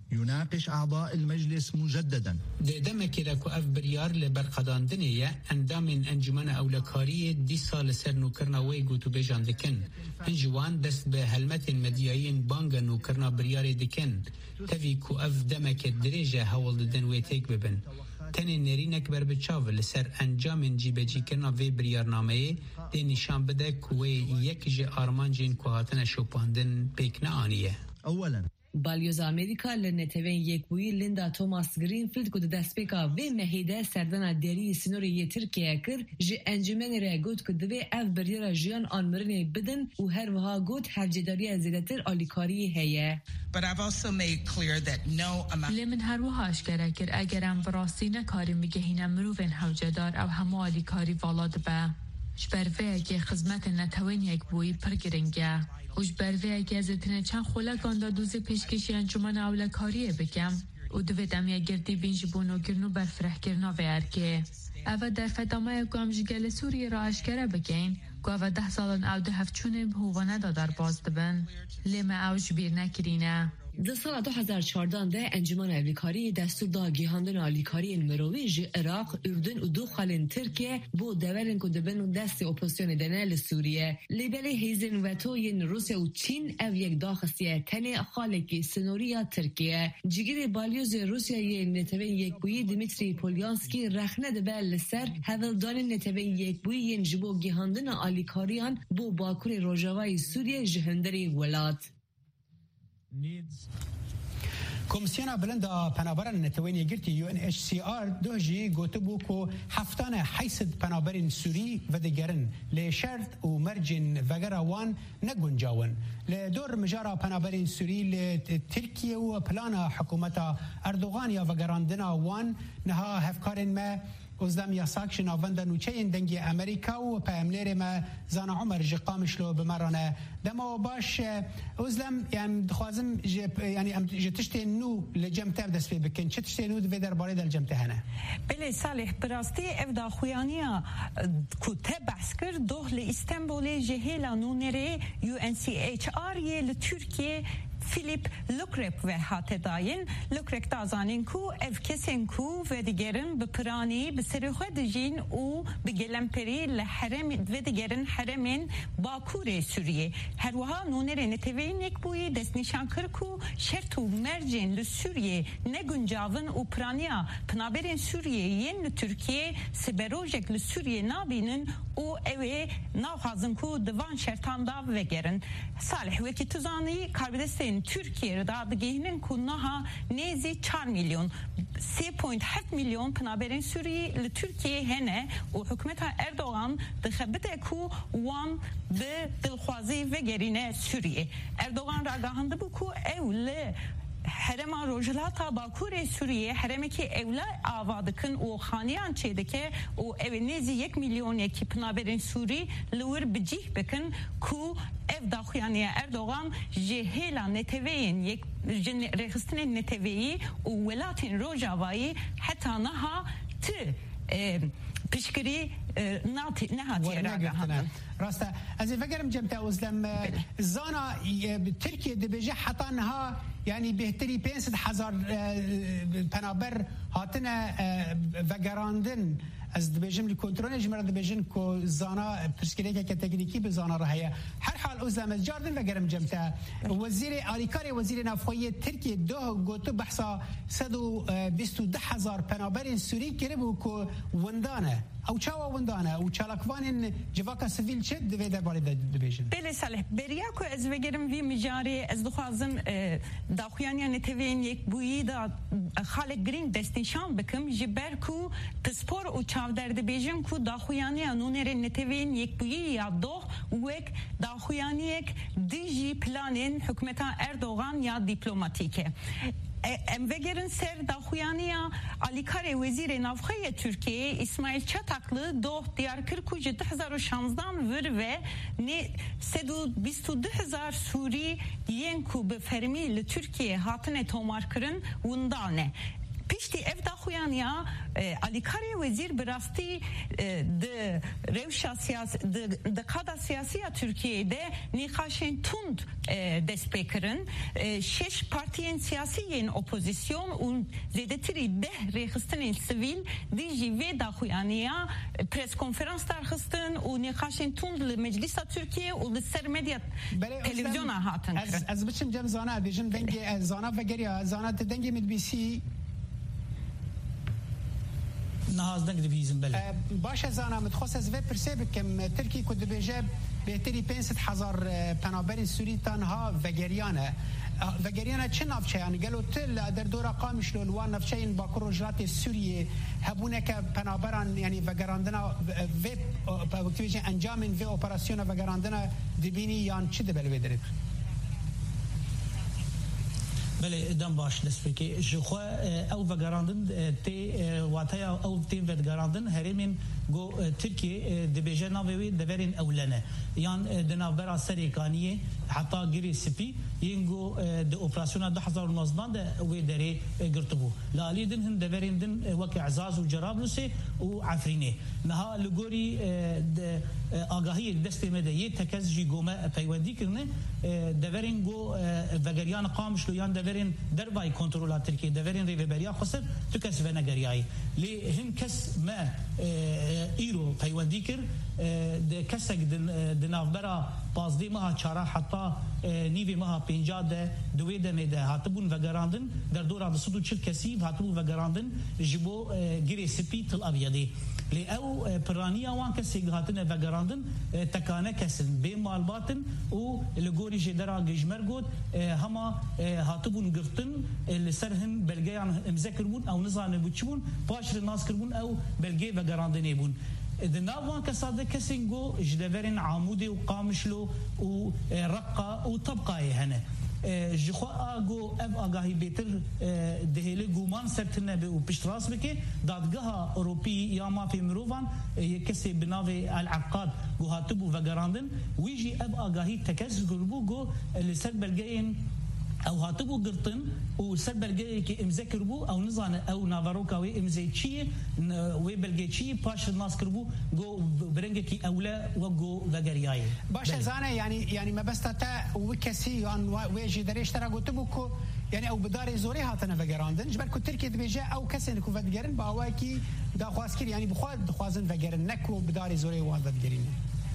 يناقش أعضاء المجلس مجددا دمك داكو اف بريار لبرقداندنية اندام انجمان اولكاري دي سال سر نوكرنا ويغو تو بيجان دكن انجوان دست بهلمت مديايين بانغا نوكرنا بريار دكن تفي كو اف دمك دريجة هول دن ويتيك ببن تنی نرینک بر بچاو لسر انجام جیبجی کرنا وی بریارنامه دی نشان بده کوی یک جه آرمانجین که هاتن شوپاندن پیکنا آنیه. اولا بالیوز امریکا لنتوین یک بوی لیندا توماس گرینفیلد کو دستپیکا و مهیده سردنا دری سنوری ترکیه کر ج انجمن رگوت کو دوی اف بریار جیان آنمرنه بدن و هر وها گوت هفجداری زیادتر آلیکاری هیه. But I've also made clear that no amount لمن هر وهاش کرد اگرم براستی نکاری میگهینم مروین حوجدار او همالی کاری والاد با جبروه که خدمت نتوین یک بوی پرگرنگه و جبروه که ازتنه چند خوله گاندا دوزی پیشکشی انجمن اوله کاریه بگم و دویدم یک گردی بینج بونو گرنو برفرح گرنا ویرکه او در فدامه گام جگل سوریه را اشکره بگین گو او ده سالان او ده هفچونه بهوانه دادار باز دبن لیمه او جبیر نکرینه. در سال دو هزار و چهارده ده انجمن آلیکاری دستور دا گیهاندن آلیکاری مروی ج عراق، اردن و دو خالن ترکیه بو دولن که دبن دست اپوزیسیون دنال سوریه. لیبل هیزن و توین روسیه و چین او یک داخستیه تنه خالکی سنوریا ترکیه. جگیر بالیوز روسیه نتوین یک بوی دیمیتری پولیانسکی رخنه دبل لسر هولدان نتوین یک بوی جبو گیهاندن آلیکاریان بو باکور روجاوای سوریه جهندری ولات. کمیسیون بلند پنابران نتوانی گرتی یو ان اچ سی آر دوجی گوتبو کو هفتان حیثد پنابرین سوری و دیگرن لشرط و مرجن وگراوان نگنجاون لدور مجارا پنابرین سوری لترکیه و پلان حکومت اردوغان یا وگراندنا وان نها هفکارن ما ازدم یاساک شناوند نوچه این دنگی امریکا و پیامنیر ما زان عمر جقامش لو بمرانه دما باش ازدم یعنی دخوازم یعنی ام جتشتی نو لجمته دست پی بکن چه تشتی نو دوی درباره دل جمته هنه بله صالح براستی افدا خویانیا کته بحث کرد دوه لاستانبول جهیلا نونره یو ان سی اچ آر یه لترکیه فیلیپ لوکرک و هات داین لوکرک دازانین کو اف کسین کو و دیگرن به پرانی به سر خود جین و به گلمپری لحرم و دیگرن حرمین باکور سوریه هر وها نونر نتوین یک بوی دست نشان کر کو شرط و مرجن لسوریه نگنجاون و پرانیا پنابرین سوریه ین ترکیه سبروجک لسوریه نابینن و اوه ناخازن کو دوان شرطان دا وگرن صالح وکی تزانی کاربدستین Türkiye'de dağıdığının kunaha nezi çar milyon سه و هفت میلیون پنابرین سوری لترکیه هنه و حکومت اردوغان دخبته کو وان به دلخوازی و گرینه سوریه اردوغان را گاهنده بو کو اول حرم روجلاتا باکور سوریه حرمی که اولا آوادکن و خانیان چیده که و او نزی یک میلیون یکی پنابرین سوری لور بجیه بکن کو اف داخویانی اردوغان جهیلا نتوین یک رخستن نتویی و ولاتین روجاوایی حتی نها ت پیشگیری نهاتی راگهاندن راسته از این فکرم جمعه ازدم زانا ترکیه دبیجه حتی نها یعنی بهتری پنجصد هزار پنابر هاتنه وگراندن از دبیجم لکنترول جمعه دبیجن که زانا پرسکریه که تکنیکی به زانا رهیه هر حال ازدم از جاردن وگرم جمعه وزیر آلیکاری وزیر نفخوی ترکیه دو گوتو بحثا صد و بیست و ده هزار پنابر سوری کرده بو که وندانه او چاوا وندانه او چالاکوان جواکا سویل چه دوی در باره دبیجن بله صالح بریا که از وگرم وی مجاری از دخوازم داخویانی نتوین یک بویی دا خالق گرین دستنشان بکم جبر کو پسپور او چاو در دبیجن کو داخویانی نونر نتوین یک بویی یا دو وک داخویانی یک دیجی پلانین حکومت اردوغان یا دیپلماتیکه ام وگرن سر داخویانیا آلیکار وزیر نافخه ترکیه اسماعیل چاتاکlı دو دیارکر کو ده هزار و شانزده ور و ne سد و بیست و دو هزار سوری ین کو به فرمی ل ترکیه هاتنه تومار کرن وندانه پیش پشتی اف دا خویانیا الیکاری وزیر براستی د روشا سیاسی د قادا سیاسی Türkiye'de nikaşın tund despekirin şeş partiyen siyasiyen opozisyon un zedetiri deh rehistinin sivil dici ve da xuyaniya pres konferans tarxistin u nikaşın tund li meclisa Türkiye u li ser medya televizyona hatın. Az biçim cem zana bijim denge zana ve geriya zana te denge mit B C نهازدنگ دویزم بله. باش زانا متخصص و پرسیب کم ترکی کد بیجاب بهتری پنجصد هزار پنابری سوری تنها وگریانه وگریانه چه نفچه یعنی گلو تل در دورا قامش لولوان نفچه این با کروجات سوریه هبونه که پنابران یعنی وگراندنا و وقتی انجام این و اپراسیون وگراندنا دبینی یان چه دبل بدرید؟ بله دم باش دسپیکی جخوا او وگراندن تی واتیا او تیم وگراندن هرمین گو ترکیه دبیجه ناوی دورین اولنه یان دنابرا سریکانیه حتی گری سپی ينجو د اوبراسيون ده حضر نوزدان ده وي دري قرطبو لا لي دن دبرين دن وك اعزاز وجرابلسي وعفريني نها لغوري آگاهی دست مده یه تکز جی گومه پیوندی کرنه دورین گو وگریان قامش لویان دورین دربای کنترول ترکیه دورین ریوبریا خسر تو کس و نگریایی لی هم کس ما ایرو پیوندی کر ده کسک دنافبرا پازدی ماها چارا حتی نیوی ماها پینجا ده دوی دمه ده هاتبون وگراندن در دورا ده صدو چل کسی هاتبون وگراندن جبو گری سپی تل آبیادی لی او پرانیا وان کسی هاتنه وگراندن تکانه کسن بی مالباتن و لگوری جدرا گجمر گود هما هاتبون گرتن لسرهن بلگیان امزکر بون او نزانه بچبون پاشر ناس کربون او بلگی وگراندنه بون دناوان كسادة كسينجو جدفرين عمودي وقامشلو ورقة وطبقة هنا جخوا آگو اف آگاهی بیتر دهیله گومان سرتنه به و پشتراس بکه دادگاه اوروپی یا ما فی مروفان کسی بناوی العقاد گو هاتبو وگراندن ویجی اف آگاهی تکس گربو گو لسر بلگین او هاتبو قرطن وسر بلغي كي امزكر بو او نزان او نافاروكا وي امزي تشي وي بلغي تشي باش الناس كربو جو برنجي كي اولا وجو فغرياي باش زانه يعني يعني ما بس تا وكسي يعني ويجي دريش ترى قلت بكو يعني او بداري زوري هاتنا فغراندن جبر كو تركي دبيجا او كسن كو فدغرن باواكي دا خواسكر يعني بخواد خوازن فغرن نكو بداري زوري واد فدغرين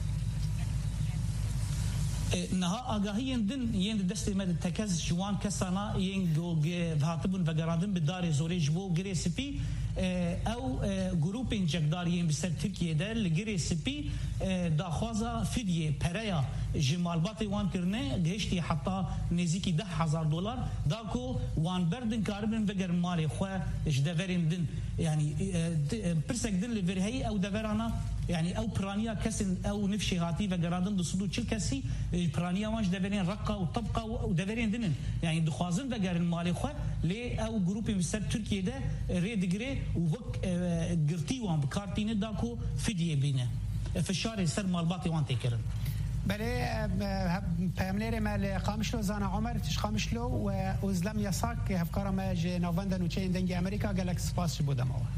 نها آگاهی دن یند دستی مد تکز جوان کسانا ینگو هاتبون وگراندن بدار زوری جبو گری سپی او گروپین جگدارین بسر ترکیه در لگری سپی داخوازا فدیه پریا جمالباتی وان کرنه گهشتی حتی نزیکی ده هزار دلار داکو وان بردن کاربن وگر مالی خواه جدورین دن يعني برسك دن لفرهي او دفرانا يعني او برانيا كسن او نفشي هاتي فقرادن دصدو تشل كسي برانيا وانش دفرين رقة وطبقة ودفرين دنن يعني دخوازن فقر المالي خواه لي او جروبي مستر تركيا ده ريد جري ووك قرتي وان بكارتين داكو فدية بينا في الشارع سر مالباتي وان تكرن بله پیامنیر مال قامشلو زانا عمر تش قامشلو و ازلام یاساک هفکارا ما ج نووندن و چه دنگ امریکا گلک سپاس بودم آوا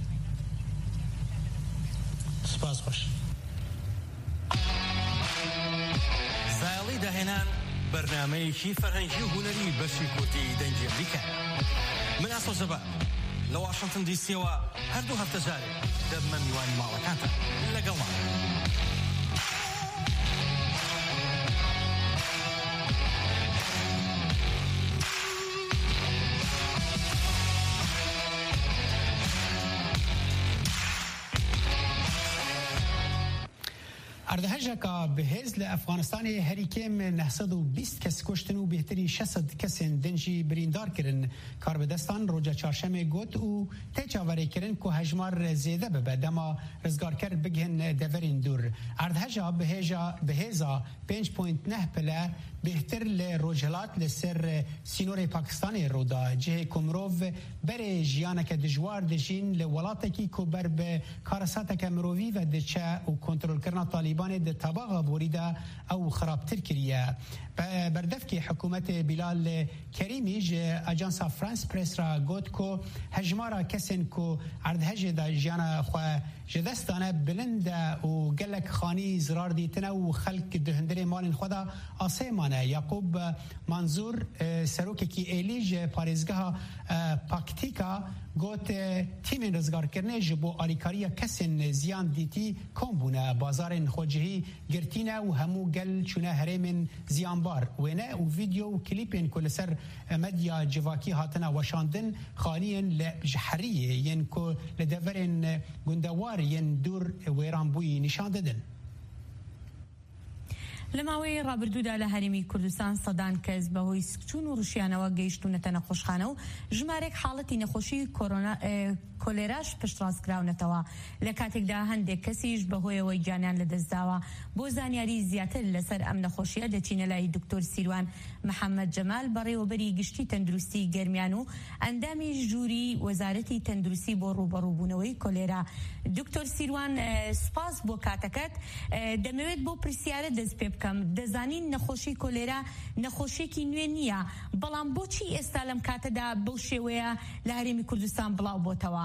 سپاس باش سالی دهنان برنامه‌ی فرهنگی و هنری بەشی کورتی دەنگی ئەمریکا من ئاسۆ زەبا لە واشنگتن دی سی ەوە هەردوو هەفتە جارێ دەبمە میوانی ماڵەکانتان لەگەڵمان اردهجکا بهز لافغانستان هریکم نهصد و بیست کس کشتن و بهتری شصد کس دنجی بریندار کرن کار بدستان روزا چهارشنبه گوت و تجاوری کرن که هجمار زیاده به دما رزگار کرد بگهن دورین دور اردهجا بهجا بهزا پنج پوینت نه پله بهتر لروجهلات لسر سینور پاکستان رودا جه کمروف بر جیانک دجوار دجین لولاتکی کو بر به کارساتک مروی و دچه و کنترل کردن طالبان د تباغ بوریدا او خرابتر کریه بردف که حکومت بلال کریمی جه اجانس فرانس پرس را گوت کو هجمارا کسن کو عردهج دا جیانا خو جدستانه بلند و گلک خانی زرار دیتنه و خلق دهندر مال خدا آسیمانه یعقوب منظور سروک کی ایلیج پاریزگاه پاکتیکا گوت تیم رزگار کرنه جبو آلیکاریا کسن زیان دیتی کم بونه بازار خوجهی گرتینه و همو گل چونه هرمن زیانبار وینه و ویدیو و کلیپین کل سر مدیا جواکی هاتنا وشاندن خانین لجحریه ین که لدورن گندوار ین دور ویران بوی نشان دادن. لەماوەی ڕابردوودا لە هەرێمی کوردستان سەدان کەس بەهۆی سکچوون و ڕوشیانەوە گەیشتونەتە نەخۆشخانە و ژمارێک حاڵەتی نەخۆشی کۆلێراش پشتڕاستکراونەتەوە لە کاتێکدا هەندێک کەسیش بەهۆیەوەی گیانیان لەدەستداوە. بۆ زانیاری زیاتر لەسەر ئەم نەخۆشیە دەچینە لای دکتۆر سیروان محەممەد جەمال بەڕێوەبەری گشتی تەندروستی گەرمیان و ئەندامی ژووری وەزارەتی تەندروستی بۆ ڕوبەڕووبوونەوەی کۆلێرا. دکتۆر سیروان سپاس بۆ کاتەکەت. دەمەوێت بۆ پرسیارە دەست پێ بکەم دەزانین نەخۆشی کۆلێرا نەخۆشیێکی نوێ نییە بەڵام بۆچی ئێستا لەم کاتەدا بەو شێوەیە لە هەرێمی کوردستان بڵاو بۆتەوە؟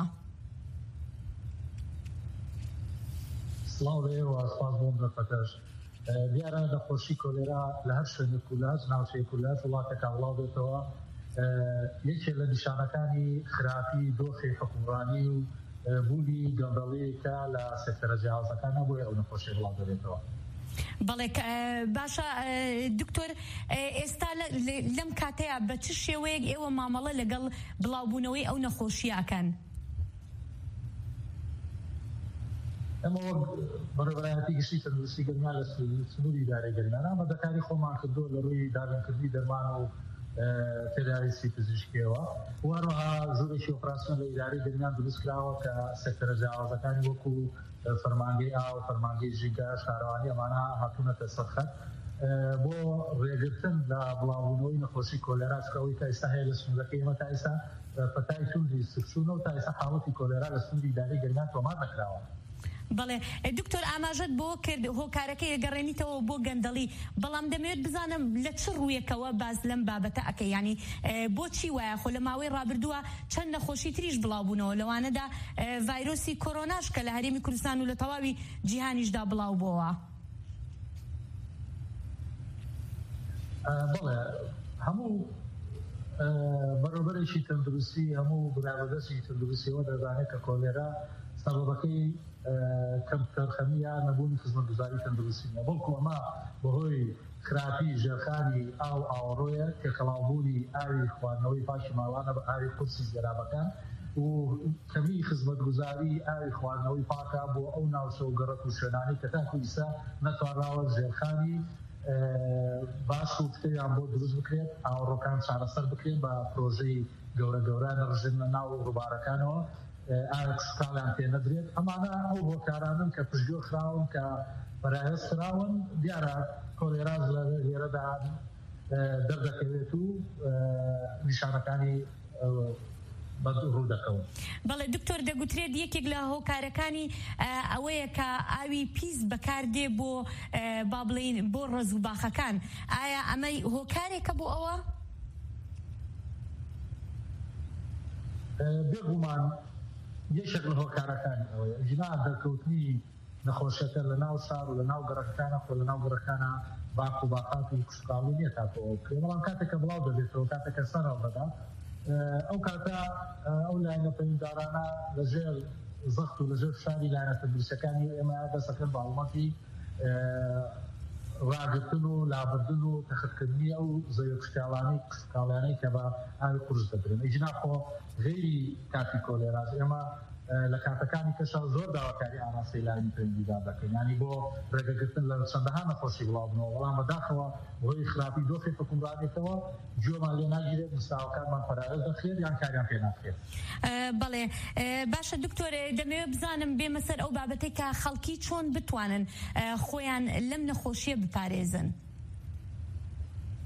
سڵاو لێوە سپاس بۆم دەفەکەش دیارە نەخۆشی کۆلێرا لە هەر شوێنێک و لە هەر ناوچەیەک و لە هەر وڵاتێکا بڵاو بێتەوە. یەکێک لە نیشانەکانی خراپی دۆخی حکومڕانی و بوونی گەندەڵەیەکە لە سێکتەرە جیاوازەکانە بۆیە ئەو نەخۆشی بڵاو دەبێتەوە. بەڵێ باشە دکتۆر ئێستا لەم کاتەیە بە چ شێوەیەک ئێوە مامەڵە لەگەڵ بڵاوبوونەوەی ئەو نەخۆشیەکەن؟ ئەمە وەک بەڕێوەبەرایەتی گشتی تەندروستی گەرمیان لە سنووری ئیدارەی گەرمیانە بەدەکاری خۆمان کردووە لە ڕووی دابینکردنی دەرمان و تێداویستی پزیشکیەوە و هەروەها ژوورێکی ئۆپراسیۆن لە ئیدارەی گەرمیان دروست کراوە کە سێکتەرە جیاوازەکانی وەکو فەرمانگەی ئاو فەرمانگەی ژینگە شارەوانی ئەمانە هاتوونەتە سەرخەت بۆ ڕێگرتن لە بڵاوبوونەوەی نەخۆشی کۆلێرا چکەوەی تا ئێستا هەیە لە سنوورەکەی ئێمە تا ئێستا پەتای توندی سکچوونە و تا ئێستا حاڵەتی کۆلێرا لە سنووری ئیدارەی گەرمیان تۆمار نەکراوە. بەڵێ دکتۆر ئاماژەت بۆ کرد هۆکارەکەی گەڕێنیتەوە بۆ گەندەڵی بەڵام دەمەوێت بزانم لە چ ڕوویەکەوە باز لەم بابەتە ئەکەی ینی بۆچی وایە خۆ لە ماوەی ڕابردووە چەند نەخۆشی تریش بڵاو بوونەوە لەوانەدا ڤایرۆسی کۆرۆناش کە لە هەرێمی کوردستان و لە تەواوی جیهانیشدا بڵاو بووە. بەڵێ هەموو بەڕێوەبەرێکی تەندروستی هەموو بەرابەردەستی تەندروستیەوە دەزانێت کە کۆلێرا سەبەبەکەی کەمتەرخەمی یا نەبوونی خزمەتگوزاری تەندروستیە بەڵکو ئەمە بەهۆی خراپی ژێرخانی ئاو ئاوەڕۆیە کە کەڵاوبوونی ئاوی خواردنەوەی پاشی ماڵانە بە ئاوی قورسی زێرابەکان و کەمی خزمەتگوزاری ئاوی خواردنەوەی پاکە بۆ ئەو ناوچە و گەڕەک و شوێنانی کە تاکو ئیسا نەتوانراوە ژێرخانی باش و تکەیان بۆ دروست بکرێت ئاوەڕۆکان چارەسەر بکرێن بە پرۆژەی گەورە گەورە نەڕژێنە ناو ڕووبارەکانەوە ئاکسکاڵیان پێ نەدرێت ئەمانە ئەو هۆکارانن کە پشتگوێ خراون کە بەرایەز کراون دیارە کۆلێراز لە لێرەدا دەردەکەوێت و نیشانەکانی ڕوو دەکەون. بەڵێ دکتۆر دەگوترێت یەکێک لە هۆکارەکانی ئەوەیە کە ئاوی پیس بەکاردێ بۆ با بڵێین بۆ ڕز و باخەکان ئایا ئەمەی هۆکارێکە بۆ ئەوە؟ بێگومان یەکێک لە هۆکارەکانی ئەوەیە ژنا دەرکەوتنی نەخۆشیەکە لە ناو شار و لە ناو گەڕەکەکانە خۆ لە ناو گەڕەکانە باق و باقات و کوشتاڵی نییە تاکەوە بکرێت بەڵام کاتێککە بڵاو دەبێتەوە کاتێککە سەرەڵ دەدات ئەو کاتە ئەو لایەنە پەیماندارانە لەژێر زەخت و لەژێر شاری لایەنە تەندروستیەکانی ئێمە دەسەکەن بە هەڵمەتی ڕاگرتن و لابردن و تەخەتکردنی ئەو زەویە کوشتاڵانەی کوشتاڵیانەی کە بە ئاوی قورس دەبرێن ئیجنا خۆ غێری کاتی کۆلێراز ئێمە لە کاتەکانی کەشە زۆر داواکاری ئاراسی لایەنی پەیوەندیدار دەکەین ینی بۆ ڕێگەگرتن لە چەندەها نەخۆشی بڵاو بنەوە بەڵام بەداخەوە بۆی خراپی دۆخی حکومڕانێتەوە گوێمان لێ ناگیرێت مستاوەکانمان پەرایز دەخرێت یان کاریان پێ ناکرێت. بەڵێ باشە دکتۆر دەمەوێت بزانم بێمە سەر ئەو بابەتەی کە خەڵکی چۆن بتوانن خۆیان لەم نەخۆشیە بپارێزن.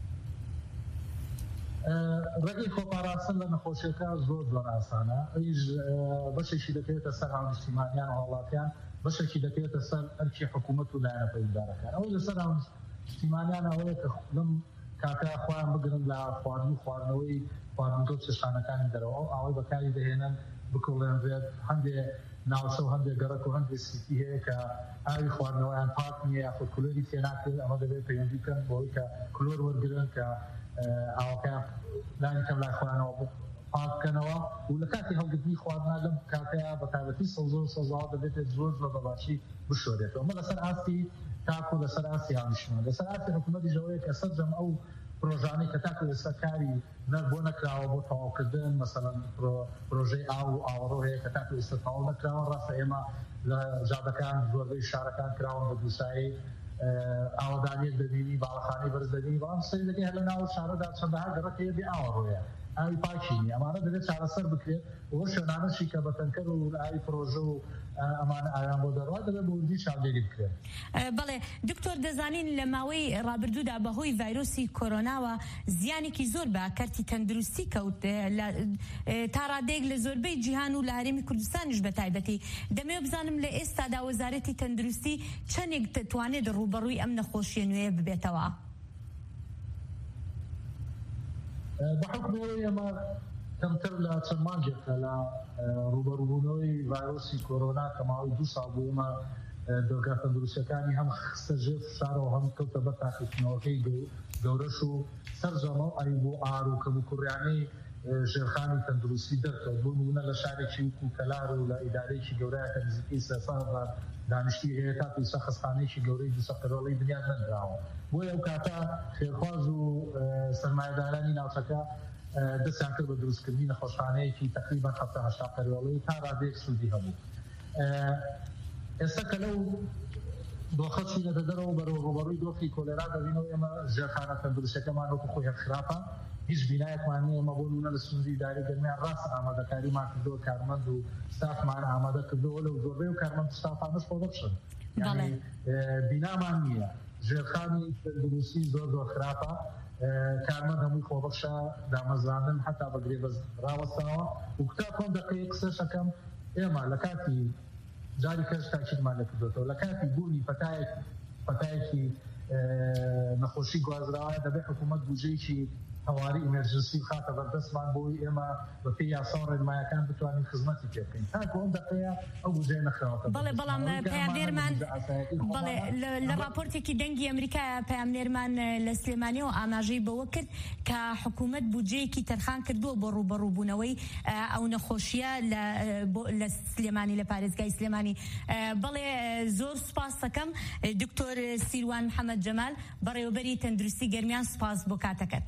ڕێگەی خۆپاراستن لە نەخۆشیەکە زۆر زۆر ئاسانە ئەویش بەشێکی دەکرێتە سەر هاونیشتیمانیان و هاوڵاتیان بەشێکی دەکرێتە سەر ئەرکی حکوومەت و لایەنە پەیدارەکان ئەوەی لەسەر هاونیشتیمانیان ئەوەیە کە لەم کاکە خۆیان بگرن لە خواردن و خواردنەوەی خواردنگە و چێشتخانەکانی دەرەوە ئەوەی بەکاری دەهێنن بکڵێنرێت هەندێک ناوچە و هەندێک گەڕک و هەندێک سیتی هەیە کە ئاوی خواردنەوەیان پاک نییە یاخود کلۆری تێناکرێت ئەمە دەبێت پەیوەندی بکەن بۆی کە کلۆر وەرگرن کە ئاوەکەیان لانی کەم لای خۆیانەوە پاککەنەوە و لە کاتی هەڵگرتنی خواردنا لەم کاتەیە بە تایبەتی سەوزە و سەوزاوە دەبێتێت زۆر زۆر بەباشی بشۆرێتەوە ئەمە لەسەر ئاستی تاکو لەسەر ئاستی هاونیشتیمان لەسەر ئاستی حکوومەتی ژەوەیە کە سەرجەم ئەو پرۆژانەی کە تاکو لەسەر کاری بۆ نەکراوە بۆ تەواوکردن مەسەڵەن پرۆژەی ئاو و ئاوەڕۆ هەیە کە تاکو ئێستا تەواو نەکراوە ڕاستە ئێمە لە جادەکان زۆربەی شارەکان کراون بە دووسایی ئاوەدانیەک دەبینی باڵەخانەی بەرز دەبینی بەڵام سەیدەکەی هەر لە ناو شارەدا چەندەها گەڕەکەیە بێ ئاوەڕۆیە ئاوی پاکی نیە ئەمانە دەبێت چارەسەر بکرێت ئەوە شوێنانەشی کە بەتەنکەر و ئاوی پرۆژە و ئەمانە ئاویان بۆ دەڕوا دەبێت بە وردی چاودێری بکرێت. بەڵێ دکتۆر دەزانین لە ماوەی ڕابردوودا بەهۆی ڤایرۆسی کۆرۆناوە زیانێکی زۆر بە کەرتی تەندروستی کەوت تا ڕادەیەک لە زۆربەی جیهان و لە هەرێمی کوردستانیش بە تایبەتی دەمەوێت بزانم لە ئێستادا وەزارەتی تەندروستی چەندێک دەتوانێت ڕوبەڕووی ئەم نەخۆشیە نوێ ببێتەوە؟ بەحکمەوەی ئەمە کەمتر لە چەند مانگێکە لە ڕوبەڕووبوونەوەی ڤایرۆسی کۆرۆنا کە ماوەی دوو ساڵ بوو ئێمە دەرگا تەندروستیەکانی هەم خستە ژێر فشارەوە هەم کەوتە بەر تاقیکردنەوەکەی گەورەش و سەرجەمە ئەی بۆ ئار و کەموکوڕیانەی ژێرخانی تەندروستی دەرکەوت بۆ نمونە لە شارێکی وکو کەلار و لە ئیدارەیەکی گەورەیە کە نزیکەی سێ ساڵ دانیشتی هەیە تا پیسە خستخانەیەکی گەورەی دووسە قەرۆڵەی بنیان نەدراوە بۆیە ئەو کاتە خێرخواز و سەرمایەدارانی ناوچەکە دەستیان کرد بە دروستکردنی نەخۆشخانەیەکی تقریبا هەفتە هەشتا قەرۆڵەی تا ڕادەیەک سوودی هەبوو. ئێستا کە لەو دۆخە چوونەتە دەرەوە بەرەو ڕوبەڕووی دۆخی کۆلێرا دەبینەوە ئێمە ژێرخانە تەندروستیەکەمان وەکو خۆی خراپە هیچ بینایەکمان نییە ئێمە بۆ نمونە لە سنووری ئیدارەی گەرمیان ڕاست ئامادەکاریمان کردەوە کارمەند و ستافمان ئامادە کردەوە لەو زۆربەی و کارمەند ستافانەش پرۆدەکشن یعنی بینامان نییە ژێرخانی تەندروستی زۆر زۆر خراپە کارمەند هەمووی خۆبەخشە دامەزراندن حتا بە گرێبەز ڕاوەستاوە و کوتا کۆم دەقەیە قسەشەکەم ئێمە لە کاتی جاری کەش تاکیدمان لەکردێتەوە لە کاتی بوونی پەتایەکی نەخۆشی گوازراوە دەبێت حکوومەت بودجەیەکی هەواری ئیمەرجنسی خاتە بەردەستمان بۆی ئێمە بە پێی یاسا و ڕێنمایەکان بتوانین خزمەتی پێ بکەین تاکو ئەم دەقەیە ئەو بودجەیە نەخراوەتە. بەڵێ بەڵام پەیامنێرمان بەڵێ لە راپۆرتێکی دەنگی ئەمریکا پەیامنێرمان لە سلێمانیەوە ئاماژەی بەوە کرد کە حکوومەت بودجەیەکی تەرخان کردووە بۆ ڕوبەڕووبوونەوەی ئەو نەخۆشیە لە سلێمانی لە پارێزگای سلێمانی. بەڵێ زۆر سوپاس دەکەم دکتۆر سیروان محەممەد جەمال بەڕێوەبەری تەندروستی گەرمیان سوپاس بۆ کاتەکەت.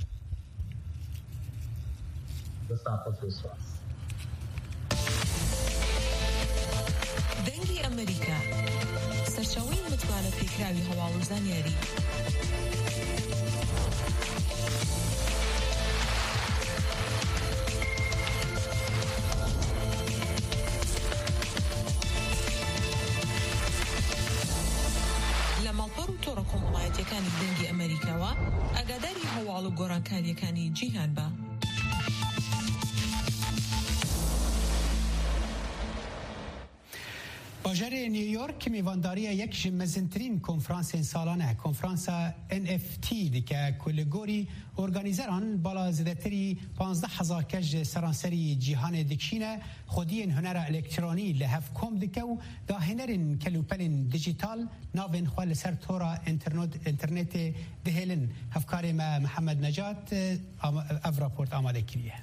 دەنگی ئەمریکا سەرچاوەی متمانە پێکراوی هەواڵ و زانیاری لە ماڵپەڕ و تۆڕە کۆمەڵایەتیەکانی دەنگی ئەمریکاوە ئاگاداری هەواڵ و گۆڕانکاریەکانی جیهان بە. باژارê New York mêvandariya yek ji mezintirîn konferansên salan e konferansa N F T dike ku li gorî organîzeran bala zêdetirî panzdeh hezar kes ji seranserî cîhanê dikişîne xwediyên hunera elektronî li hevkom dike û dahênerên kelûpelên dijîtal navên xwe li ser tora internetê dihêlin. Hevkarê me Mihemed Necat ev raport amade kiriye.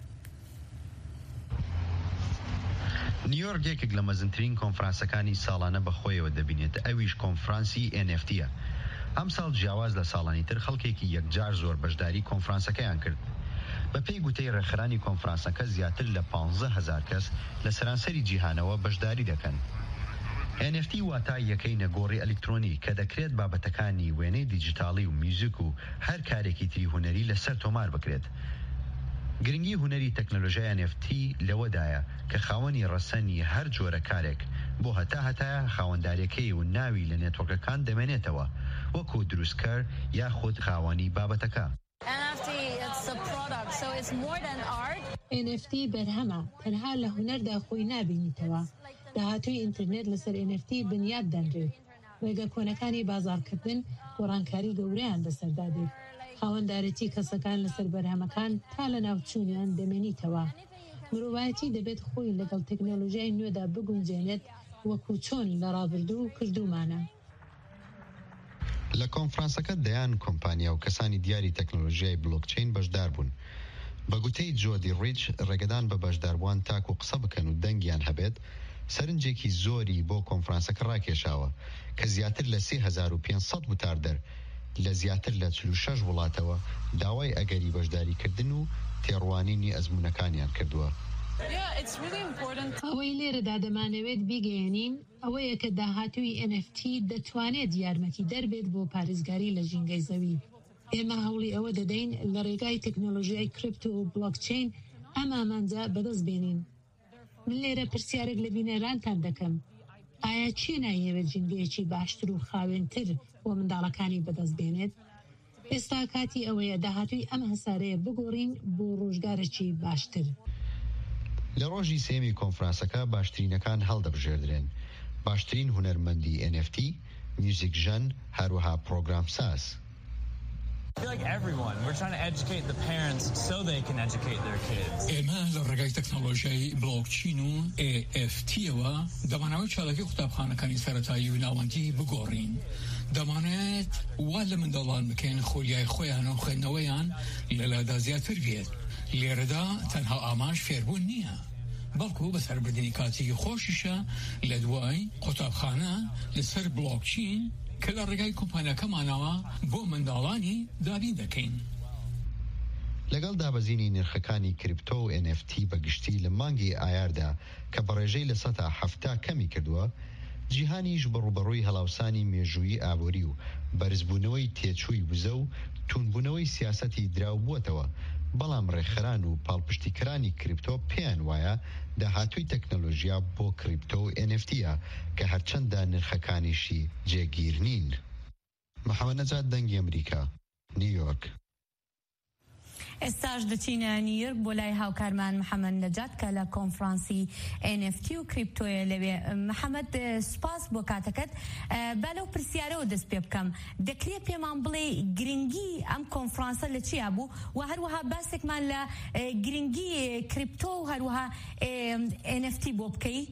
نیویۆرک یەکێک لە مەزنترین کۆنفرانسەکانی ساڵانە بەخۆیەوە دەبینێت ئەویش کۆنفرانسی N F T-ە. ئەم ساڵ جیاواز لە ساڵانی تر خەڵکێکی یەکجار زۆر بەشداری کۆنفرانسەکەیان کرد. بە پێی گوتەی ڕێکخرانی کۆنفرانسەکە زیاتر لە پانزە هەزار کەس لە سەرانسەری جیهانەوە بەشداری دەکەن. N F T واتە یەکەی نەگۆڕی ئەلکترۆنی کە دەکرێت بابەتەکانی وێنەی دیجیتاڵی و میوزیک و هەر کارێکی تری هونەری لەسەر تۆمار بکرێت. گرنگی هونەری تەکنۆلۆژیای N F T لەوەدایە کە خاوەنی ڕەسەنی هەر جۆرە کارێک بۆ هەتا هەتایە خاوەنداریەکەی و ناوی لە نێتوەرکەکان دەمێنێتەوە وەکو دروستکار یاخود خاوەنی بابەتەکە. إن إف تي بەرهەمە تەنها لە هونەردا خۆی نابینیتەوە داهاتووی ئینترنێت لەسەر إن إف تی بنیاد دەنرێت ڕێگە کۆنەکانی بازاڕکردن گۆڕانکاری گەورەیان بەسەردا دێت خاوەندارەتی کەسەکان لەسەر بەرهەمەکان تا لە ناوچوونیان دەمێنیتەوە مرۆڤایەتی دەبێت خۆی لەگەڵ تەکنۆلۆژیای نوێدا بگونجێنێت وەکو چۆن لە ڕابردوو کردومانە لە کۆنفرانسەکە دەیان کۆمپانیا و کەسانی دیاری تەکنۆلۆژیای بلۆکچین بەشدار بوون بە گوتەی جۆدی ڕیچ ڕێگەدان بە بەشداربووان تاکو قسە بکەن و دەنگیان هەبێت سەرنجێکی زۆری بۆ کۆنفرانسەکە ڕاکێشاوە کە زیاتر لە سێ هەزار و پێنج سەد وتاردەر لە زیاتر لە چل و شەش وڵاتەوە داوای ئەگەری بەشداریکردن و تێڕوانینی ئەزمونەکانیان کردووە ئەوەی لێرەدا دەمانەوێت بیگەێنین ئەوەیە کە داهاتووی إن إف تي دەتوانێت یارمەتی دەربێت بۆ پارێزگاری لە ژینگەی زەوی ئێمە هەوڵی ئەوە دەدەین لە ڕێگای تەکنۆلۆژیای کریپتۆ و بلۆکچین ئەم ئامانجە بەدەست بێنین من لێرە پرسیارێک لە بینەرانتان دەکەم ئایا چی نایەوێت ژینگەیەکی باشتر و خاوێنتر بۆ منداڵەکانی بەدەست بێنێت ئێستا کاتی ئەوەیە داهاتووی ئەم هەسارەیە بگۆڕین بۆ ڕۆژگارێکی باشتر لە ڕۆژی سێمی کۆنفرانسەکە باشترینەکان هەڵدەبژێردرێن باشترین هونەرمەندی إن إف تي میوزیک ژەن هەروەها پرۆگرام ساز I feel like everyone, we're trying to educate the parents so they can educate their kids. ئێمە لە ڕێگای تەکنۆلۆژیای بلۆکچین و إيه إف تیەوە دەمانەوەی چالاکی قوتابخانەکانی سەرەتایی و ناوەندی بگۆڕین دەمانێت وا لە منداڵان بکەین خۆلیای خۆیان و خوێندنەوەیان لەلادا زیاتر بێت لێرەدا تەنها ئاماژ فێربوون نییە بەڵکو بەسەربردنی کاتێکی خۆشیشە لە دوای قوتابخانە لەسەر بلۆکچین کە لە ڕێگای کۆمپانیاکەمانەوە بۆ منداڵانی دابین دەکەین لەگەڵ دابەزینی نرخەکانی کریپتۆ و إن إف تي بەگشتی لە مانگی ئایاردا کە بەڕێژەی لە سەتا هەفتا کەمی کردووە جیهانیش بەڕوبەڕووی هەڵاوسانی مێژوویی ئابووری و بەرزبوونەوەی تێچووی وزە و توونبوونەوەی سیاسەتی دراو بووەتەوە بەڵام ڕێکخەران و پاڵپشتیکەرانی کریپتۆ پێیان وایە داهاتووی تەکنۆلۆژیا بۆ کریپتۆ و إن إف تیە کە هەرچەندە نرخەکانیشی جێگیر نین محەممەد نەجات دەنگی ئەمریکا نیویۆرک ئێستاش دەچینە نیویۆرک بۆ لای هاوکارمان محەممەد نەجات کە لە کۆنفرانسی إن إف تي و کریپتۆیە لەوێ محەممەد سپاس بۆ کاتەکەت بەلەو پرسیارەوە دەست پێ بکەم دەکرێت پێمان بڵێ گرنگی ئەم کۆنفرانسە لە چیا بوو و هەروەها باسێکمان لە گرنگی کریپتۆ و هەروەها إن إف تي بۆ بکەی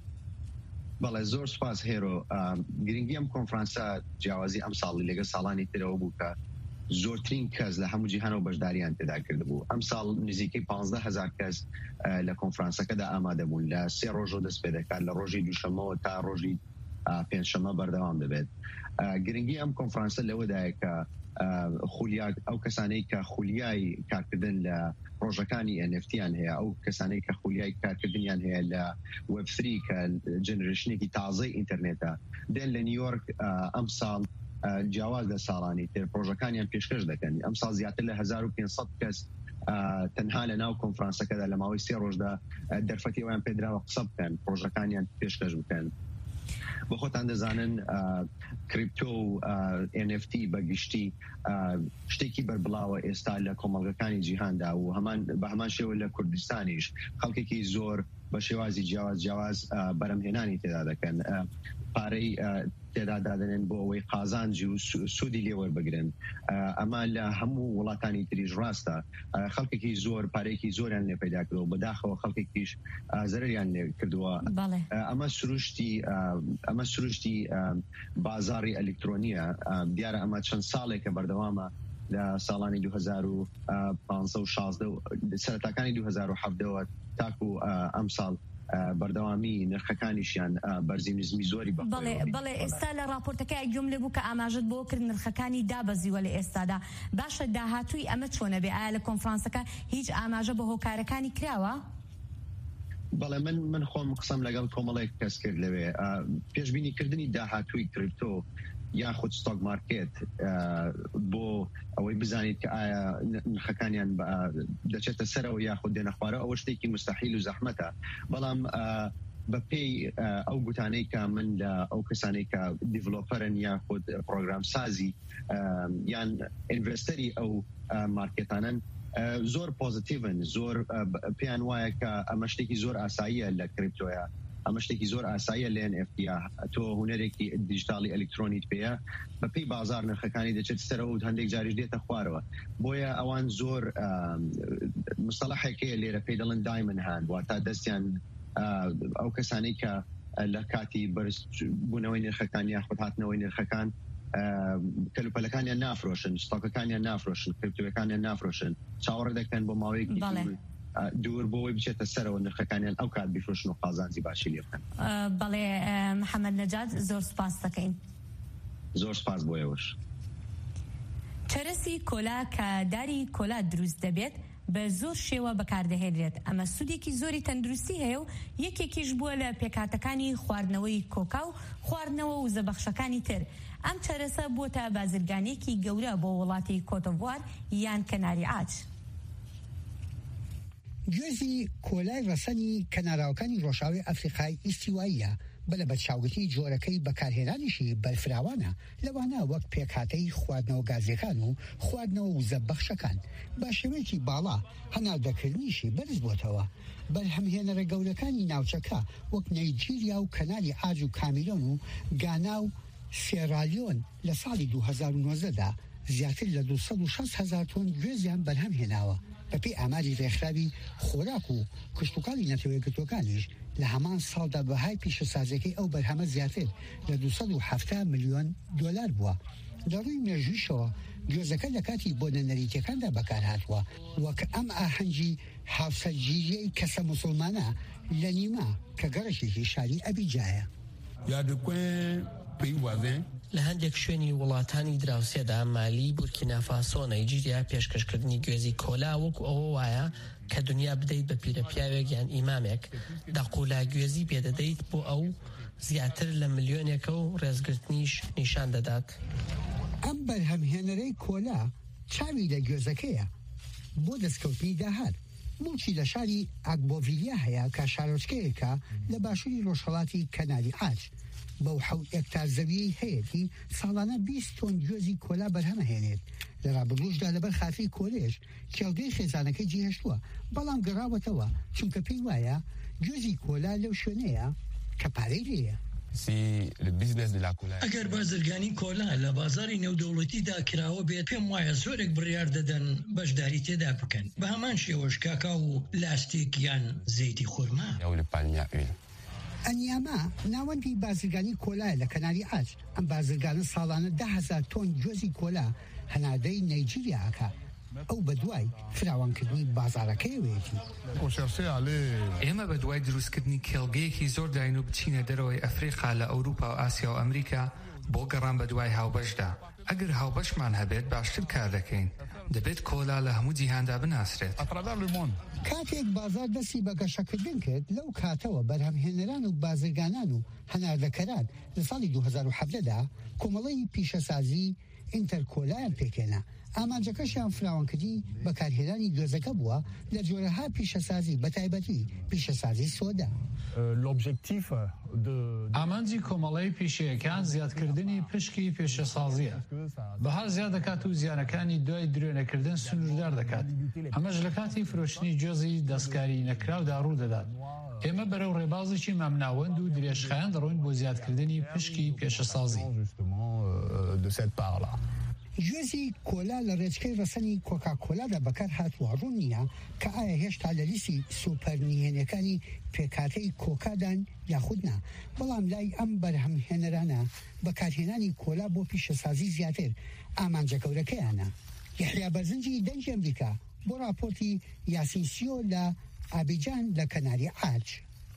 بەڵێ زۆر سپاس هێرۆ گرنگی ئەم کۆنفرانسە جیاوازی ئەم ساڵی لەگە ساڵانی ترەوە بوو کە زۆرترین کەس لە هەموو جیهانەوە بەشداریان پێدا کردبوو ئەم ساڵ نزیکەی پانزدە هەزار کەس لە کۆنفرانسەکەدا ئامادە بوون لە سێ ڕۆژەوە دەست پێ دەکات لە ڕۆژی دووشەمەوە تا ڕۆژی پێنجشەمە بەردەوام دەبێت گرنگی ئەم کۆنفرانسە لەوەدایە کە خولیات ئەو کەسانەی کە خولیای کارکردن لە ڕۆژەکانی إن إف تیان هەیە ئەو کەسانەی کە خولیای کارکردنیان هەیە لە وێب سری کە جنریشنێکی تازەی ئینتەرنێتە دێن لە نیویۆرک ئەم ساڵ جیاواز لە ساڵانی تر پرۆژەکانیان پێشکەش دەکەن ئەم ساڵ زیاتر لە هەزار و پێنج سەد کەس تەنها لە ناو کۆنفرانسەکەدا لە ماوەی سێ ڕۆژدا دەرفەتی ئەویان پێدراوە قسە بکەن پرۆژەکانیان پێشکەش بکەن بۆ خۆتان دەزانن کریپتۆ و إن إف تي بەگشتی شتێکی بەربڵاوە ئێستا لە کۆمەڵگەکانی جیهاندا و هەمان بە هەمان شێوە لە کوردستانیش خەڵکێکی زۆر بە شێوازی جیاواز جیاواز بەرەمهێنانی تێدا دەکەن پارەی تێدا دادنێن بۆ ئەوەی قازانجی و سوودی لێوەربگرن ئەمە لە هەموو وڵاتانی تریش ڕاستە خەڵکێکی زۆر پارەیەکی زۆریان لێ پەیدا کردەوە بەداخەوە خەڵکێکیش زەرریان لێ کردووە ئەمە سروشتی ئەمە سروشتی بازاڕی ئەلکترۆنیە دیارە ئەمە چەند ساڵێکە بەردەوامە لە ساڵانی دوو هەزار و پانزدە و شازدە و سەرەتاکانی دوو هەزار و حەڤدەوە تاکو ئەم ساڵ بەردەوامی نرخەکانیشیان بەرزی زۆری بەڵێ بەڵێ ئێستا لە راپۆرتەکە گوێم بوو کە ئاماژت بۆ کرد نرخەکانی دابەزیوە لە ئێستادا باشە داهاتووی ئەمە چۆنە بێ ئایا لە کۆنفرانسەکە هیچ ئاماژە بە هۆکارەکانی کراوە؟ بەڵێ من من خۆم قسەم لەگەڵ کۆمەڵێک کەس کرد لەوێ پێشبینیکردنی داهاتووی کریپتۆ یاخود ستۆک مارکێت بۆ ئەوەی بزانیت کە ئایا نرخەکانیان دەچێتە سەرەوە یاخود دێنە خوارە ئەوە شتێکی مستەحیل و زەحمەتە بەڵام بە پێی ئەو گوتانەی کە من لە ئەو کەسانەی کە دیڤلۆپەرن یاخود پرۆگرام سازی یان ئینڤێستەری ئەو مارکێتانن زۆر پۆزیتیڤن زۆر پێیان وایە کە ئەمە شتێکی زۆر ئاساییە لە کریپتۆیە ئەمە شتێکی زۆر ئاساییە لە ئێن ئێف تی تۆ هوەرێکی دیجیتاڵی ئەلکترۆنیت پێەیە بە پێی بازار نرخەکانی دەچێت سەرەوە و هەندێک جاریش دێتە خوارەوە بۆیە ئەوان زۆر مستەڵەحێکەیە لێرە پێی دەڵێن دایمن هاند واتە دەستیان ئەو کەسانەی کە لە کاتی بەرز بوونەوەی نرخەکان یاخود هاتنەوەی نرخەکان کەلوپەلەکانیان نافرۆشن ستۆکەکانیان نافرۆشن کریپتۆیەکانیان نافرۆشن چاوەڕێ دەکەن بۆ ماوەیەکی دوور بۆی بچێتە سەرەوە نرخەکانیان ئەو کات بیفرۆشن و قازانجی باشی لێ بکەن. بەڵێ محەممەد نەجات زۆر سپاس دەکەین. زۆر سپاس بۆ ئێوەش. چەرەسی کۆلا کە داری کۆلا دروست دەبێت بە زۆر شێوە بەکاردەهێنرێت ئەمە سوودێکی زۆری تەندروستی هەیە و یەکێکیش بووە لە پێکاتەکانی خواردنەوەی کۆکا و خواردنەوە و زەبەخشەکانی تر. ئەم چەرەسە بووە بازرگانێکی گەورە بۆ وڵاتی کۆتۆڤوار یان کەناری عاج. گوێزی کۆلای ڕەسەنی کەناراوەکانی ڕۆژاوی ئەفریقای ئیستیواییە بە لە بەرچاوگرتی جۆرەکەی بەکارهێنانیشی بەرفراوانە لەوانە وەک پێکهاتەی خواردنەوە گازیەکان و خواردنەوە وزە بەخشەکان بە شێوەیەکی باڵا هەناردەکردنیشی بەرز بۆتەوە. بەرهەمهێنەرە گەورەکانی ناوچەکە وەک نەیجیریا و کەناری عاج و کامیرۆن و گانا و سێرالیۆن لە ساڵی دوو هەزار و نۆزدەدا زیاتر لە دووسەد و شەست هەزار تۆن گوێزیان بەرهەم هێناوە. بەپێی ئاماری ڕێکخراوی خۆراک و کشتتوکانی نەتەوەیەکردوەکانیش لە هەمان ساڵدا بەهای پیشەسازەکەی ئەو بەرهەمە زیاتر لە دووسەد و هەفتە ملیۆن دۆلار بووە. لە ڕووی مێژوویشەوە گوێزەکە لە کاتی بۆ نەنەریتەکاندا بەکارهاتوە وەک ئەم ئاهەنگی هاوسەرگیریەی کەسە موسڵمانە لە نیمە کە گەڕەشێکی شاری ئەبیجایە. لە هەندێک شوێنی وڵاتانی دراوسێدا مالی بورکینافاسۆ نایجیریا پێشکەشکردنی گوێزی کۆلا وەکو ئەوە وایە کە دنیا بدەیت بە پیرە پیاوێک یان ئیمامێک دەقولا گوێزی پێدەدەیت بۆ ئەو زیاتر لە ملیۆنێکە و ڕێزگرتنیش نیشان دەدات. ئەم بەرهەمهێنەرەی کۆلا چاوی لە گوێزەکەیە بۆ دەستکەوتنی داهات. موچی لە شاری ئاگبۆڤیلیا هەیە کە شارۆچکەیەکە لە باشووری ڕۆژهەڵاتی کەناری عاج. بەو حەوت ئێکتار زەویەی هەیەی ساڵانە بیست تۆن گوێزی کۆلا بەرهەمەهێنێت. لە ڕابردووشدا لەبەر خاتری کۆلێژ کێڵگەی خێزانەکەی جێهێشتووە بەڵام گەڕاوەتەوە چونکە پێی وایە گوێزی کۆلا لەو شوێنەیە کە پارەی لێیە. ئەگەر بازرگانی کۆلا لە بازاری نێودەوڵەتیدا کراوە بێت پێم وایە زۆرێک بڕیار دەدەن بەشداری تێدا بکەن بە هەمان شێوەش کاکا و لاستیک یان زەیتی خورما. ئەنیاما ناوەندی بازرگانی کۆلایە لە کەناری عاج. ئەم بازرگانە ساڵانە ده هەزار تۆن گوێزی کۆلا هەناردەی نایجیریاکە. ئەو بە دوای فراوانکردنی بازارەکەیەوەیەتی. ئێمە بە دوای دروستکردنی کێڵگەیەکی زۆر داین و بچینە دەرەوەی ئەفریقا لە ئەوروپا و ئاسیا و ئەمریکا بۆ گەڕان بە دوای هاوبەشدا. ئەگەر هاوبەشمان هەبێت باشتر کار دەکەین. دەبێت کۆلا لە هەموو جیهاندا بناسرێت. کاتێک بازار دەستی بە گەشەکردن کرد لەو کاتەوە بەرهەمهێنەران و بازرگانان و هەناردەکەران لە ساڵی دوو هەزار و حەڤدەدا کۆمەڵەی پیشەسازی ئینتەرکۆلایان پێکێنا. ئامانجەکەشیان فراوانکردی بەکارهێنانی گوێزەکە بووە لە جۆرەها پیشەسازی بەتایبەتی پیشەسازی سۆدا. ئامانجی کۆمەڵەی پیشەیەکان زیادکردنی پشکی پێشەسازیە. بەها زیاد دەکات و زیانەکانی دوای درێنەکردن سنووردار دەکات. ئەمەش لە کاتی فرۆشتنی جۆزی دەستکاری نەکراودا ڕوو دەدات. ئێمە بەرەو ڕێبازێکی مامناوەند و درێژخایان دەڕۆین بۆ زیادکردنی پشکی پێشەسازی. گوێزی کۆلا لە ڕێچکەی ڕەسەنی کۆکاکۆلادا بەکار هاتووە ڕوون نییە کە ئایا هێشتا لە لیستی سوپەرنیهێنەکانی پێکاتەی کۆکادان یاخودنا. بەڵام لای ئەم بەرهەمهێنەرانە بەکارهێنانی کۆلا بۆ پیشەسازی زیاتر ئامانجەکەورەکەیانە. یحیا بەرزنجی دەنگی ئەمریکا بۆ راپۆرتی یاسینسیۆ لە ئابیجان لە کەناری عاج.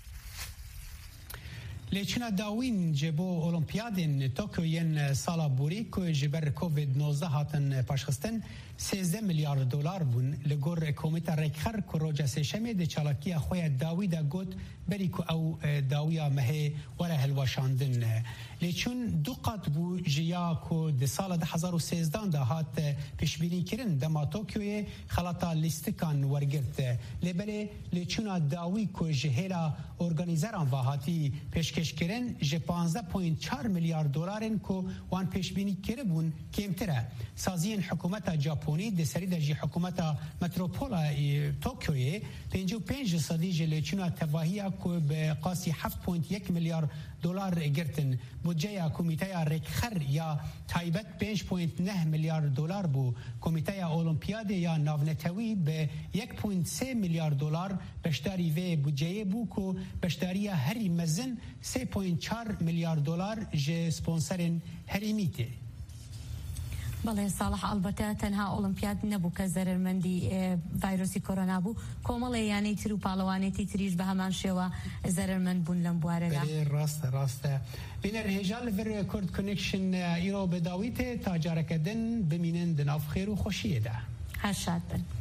لێچنە داوین جێ بۆ ئۆلۆمپیادên تۆکیۆیên ساڵا بورî ku ji ber covid nozde hatin paşxistin sêzdeh milyar dolar bûn li gor komîta rêkxer ku roja sêşemê di çalakiya xwe ya dawî de got berî ku ew dawiya mehê were hilweşandin. لیچون دو قط بو جیا کو د سال ده هزار و سیزده ده هات پیشبینی کردن دما توکیو خلاطا لیستکان ورگرت لبله لیچون داوی کو جهلا ارگانیزران واهاتی پیشکش کردن ج پانزده و چهار میلیارد دلارن کو وان پیشبینی کربون کمتره سازین حکومت ژاپنی د سری د حکومت متروپولا توکیو پنج و پنج صدیج لیچون تواهی کو به قاسی هفت و یک میلیارد دلار گرتن بودجه کمیته رکخر یا تایبت پنج و نه میلیارد دلار بو کمیته المپیاد یا ناونتوی به یک و سه میلیارد دلار بشداری و بودجه بو کو بشداری هری مزن سه و چهار میلیارد دلار ج سپانسرن هریمیته. بله صالح البته تنها المپیاد نبود که ضررمندی ویروسی کرونا بود کاملا یعنی ترو پالوانی تیتریش به همان شوا ضررمند بون لنبواره بله راست راست بین رجال ور کرد کنکشن ایرو بداویت تاجر کردن بمینن دناف خیر و خوشیه ده هر شاد بن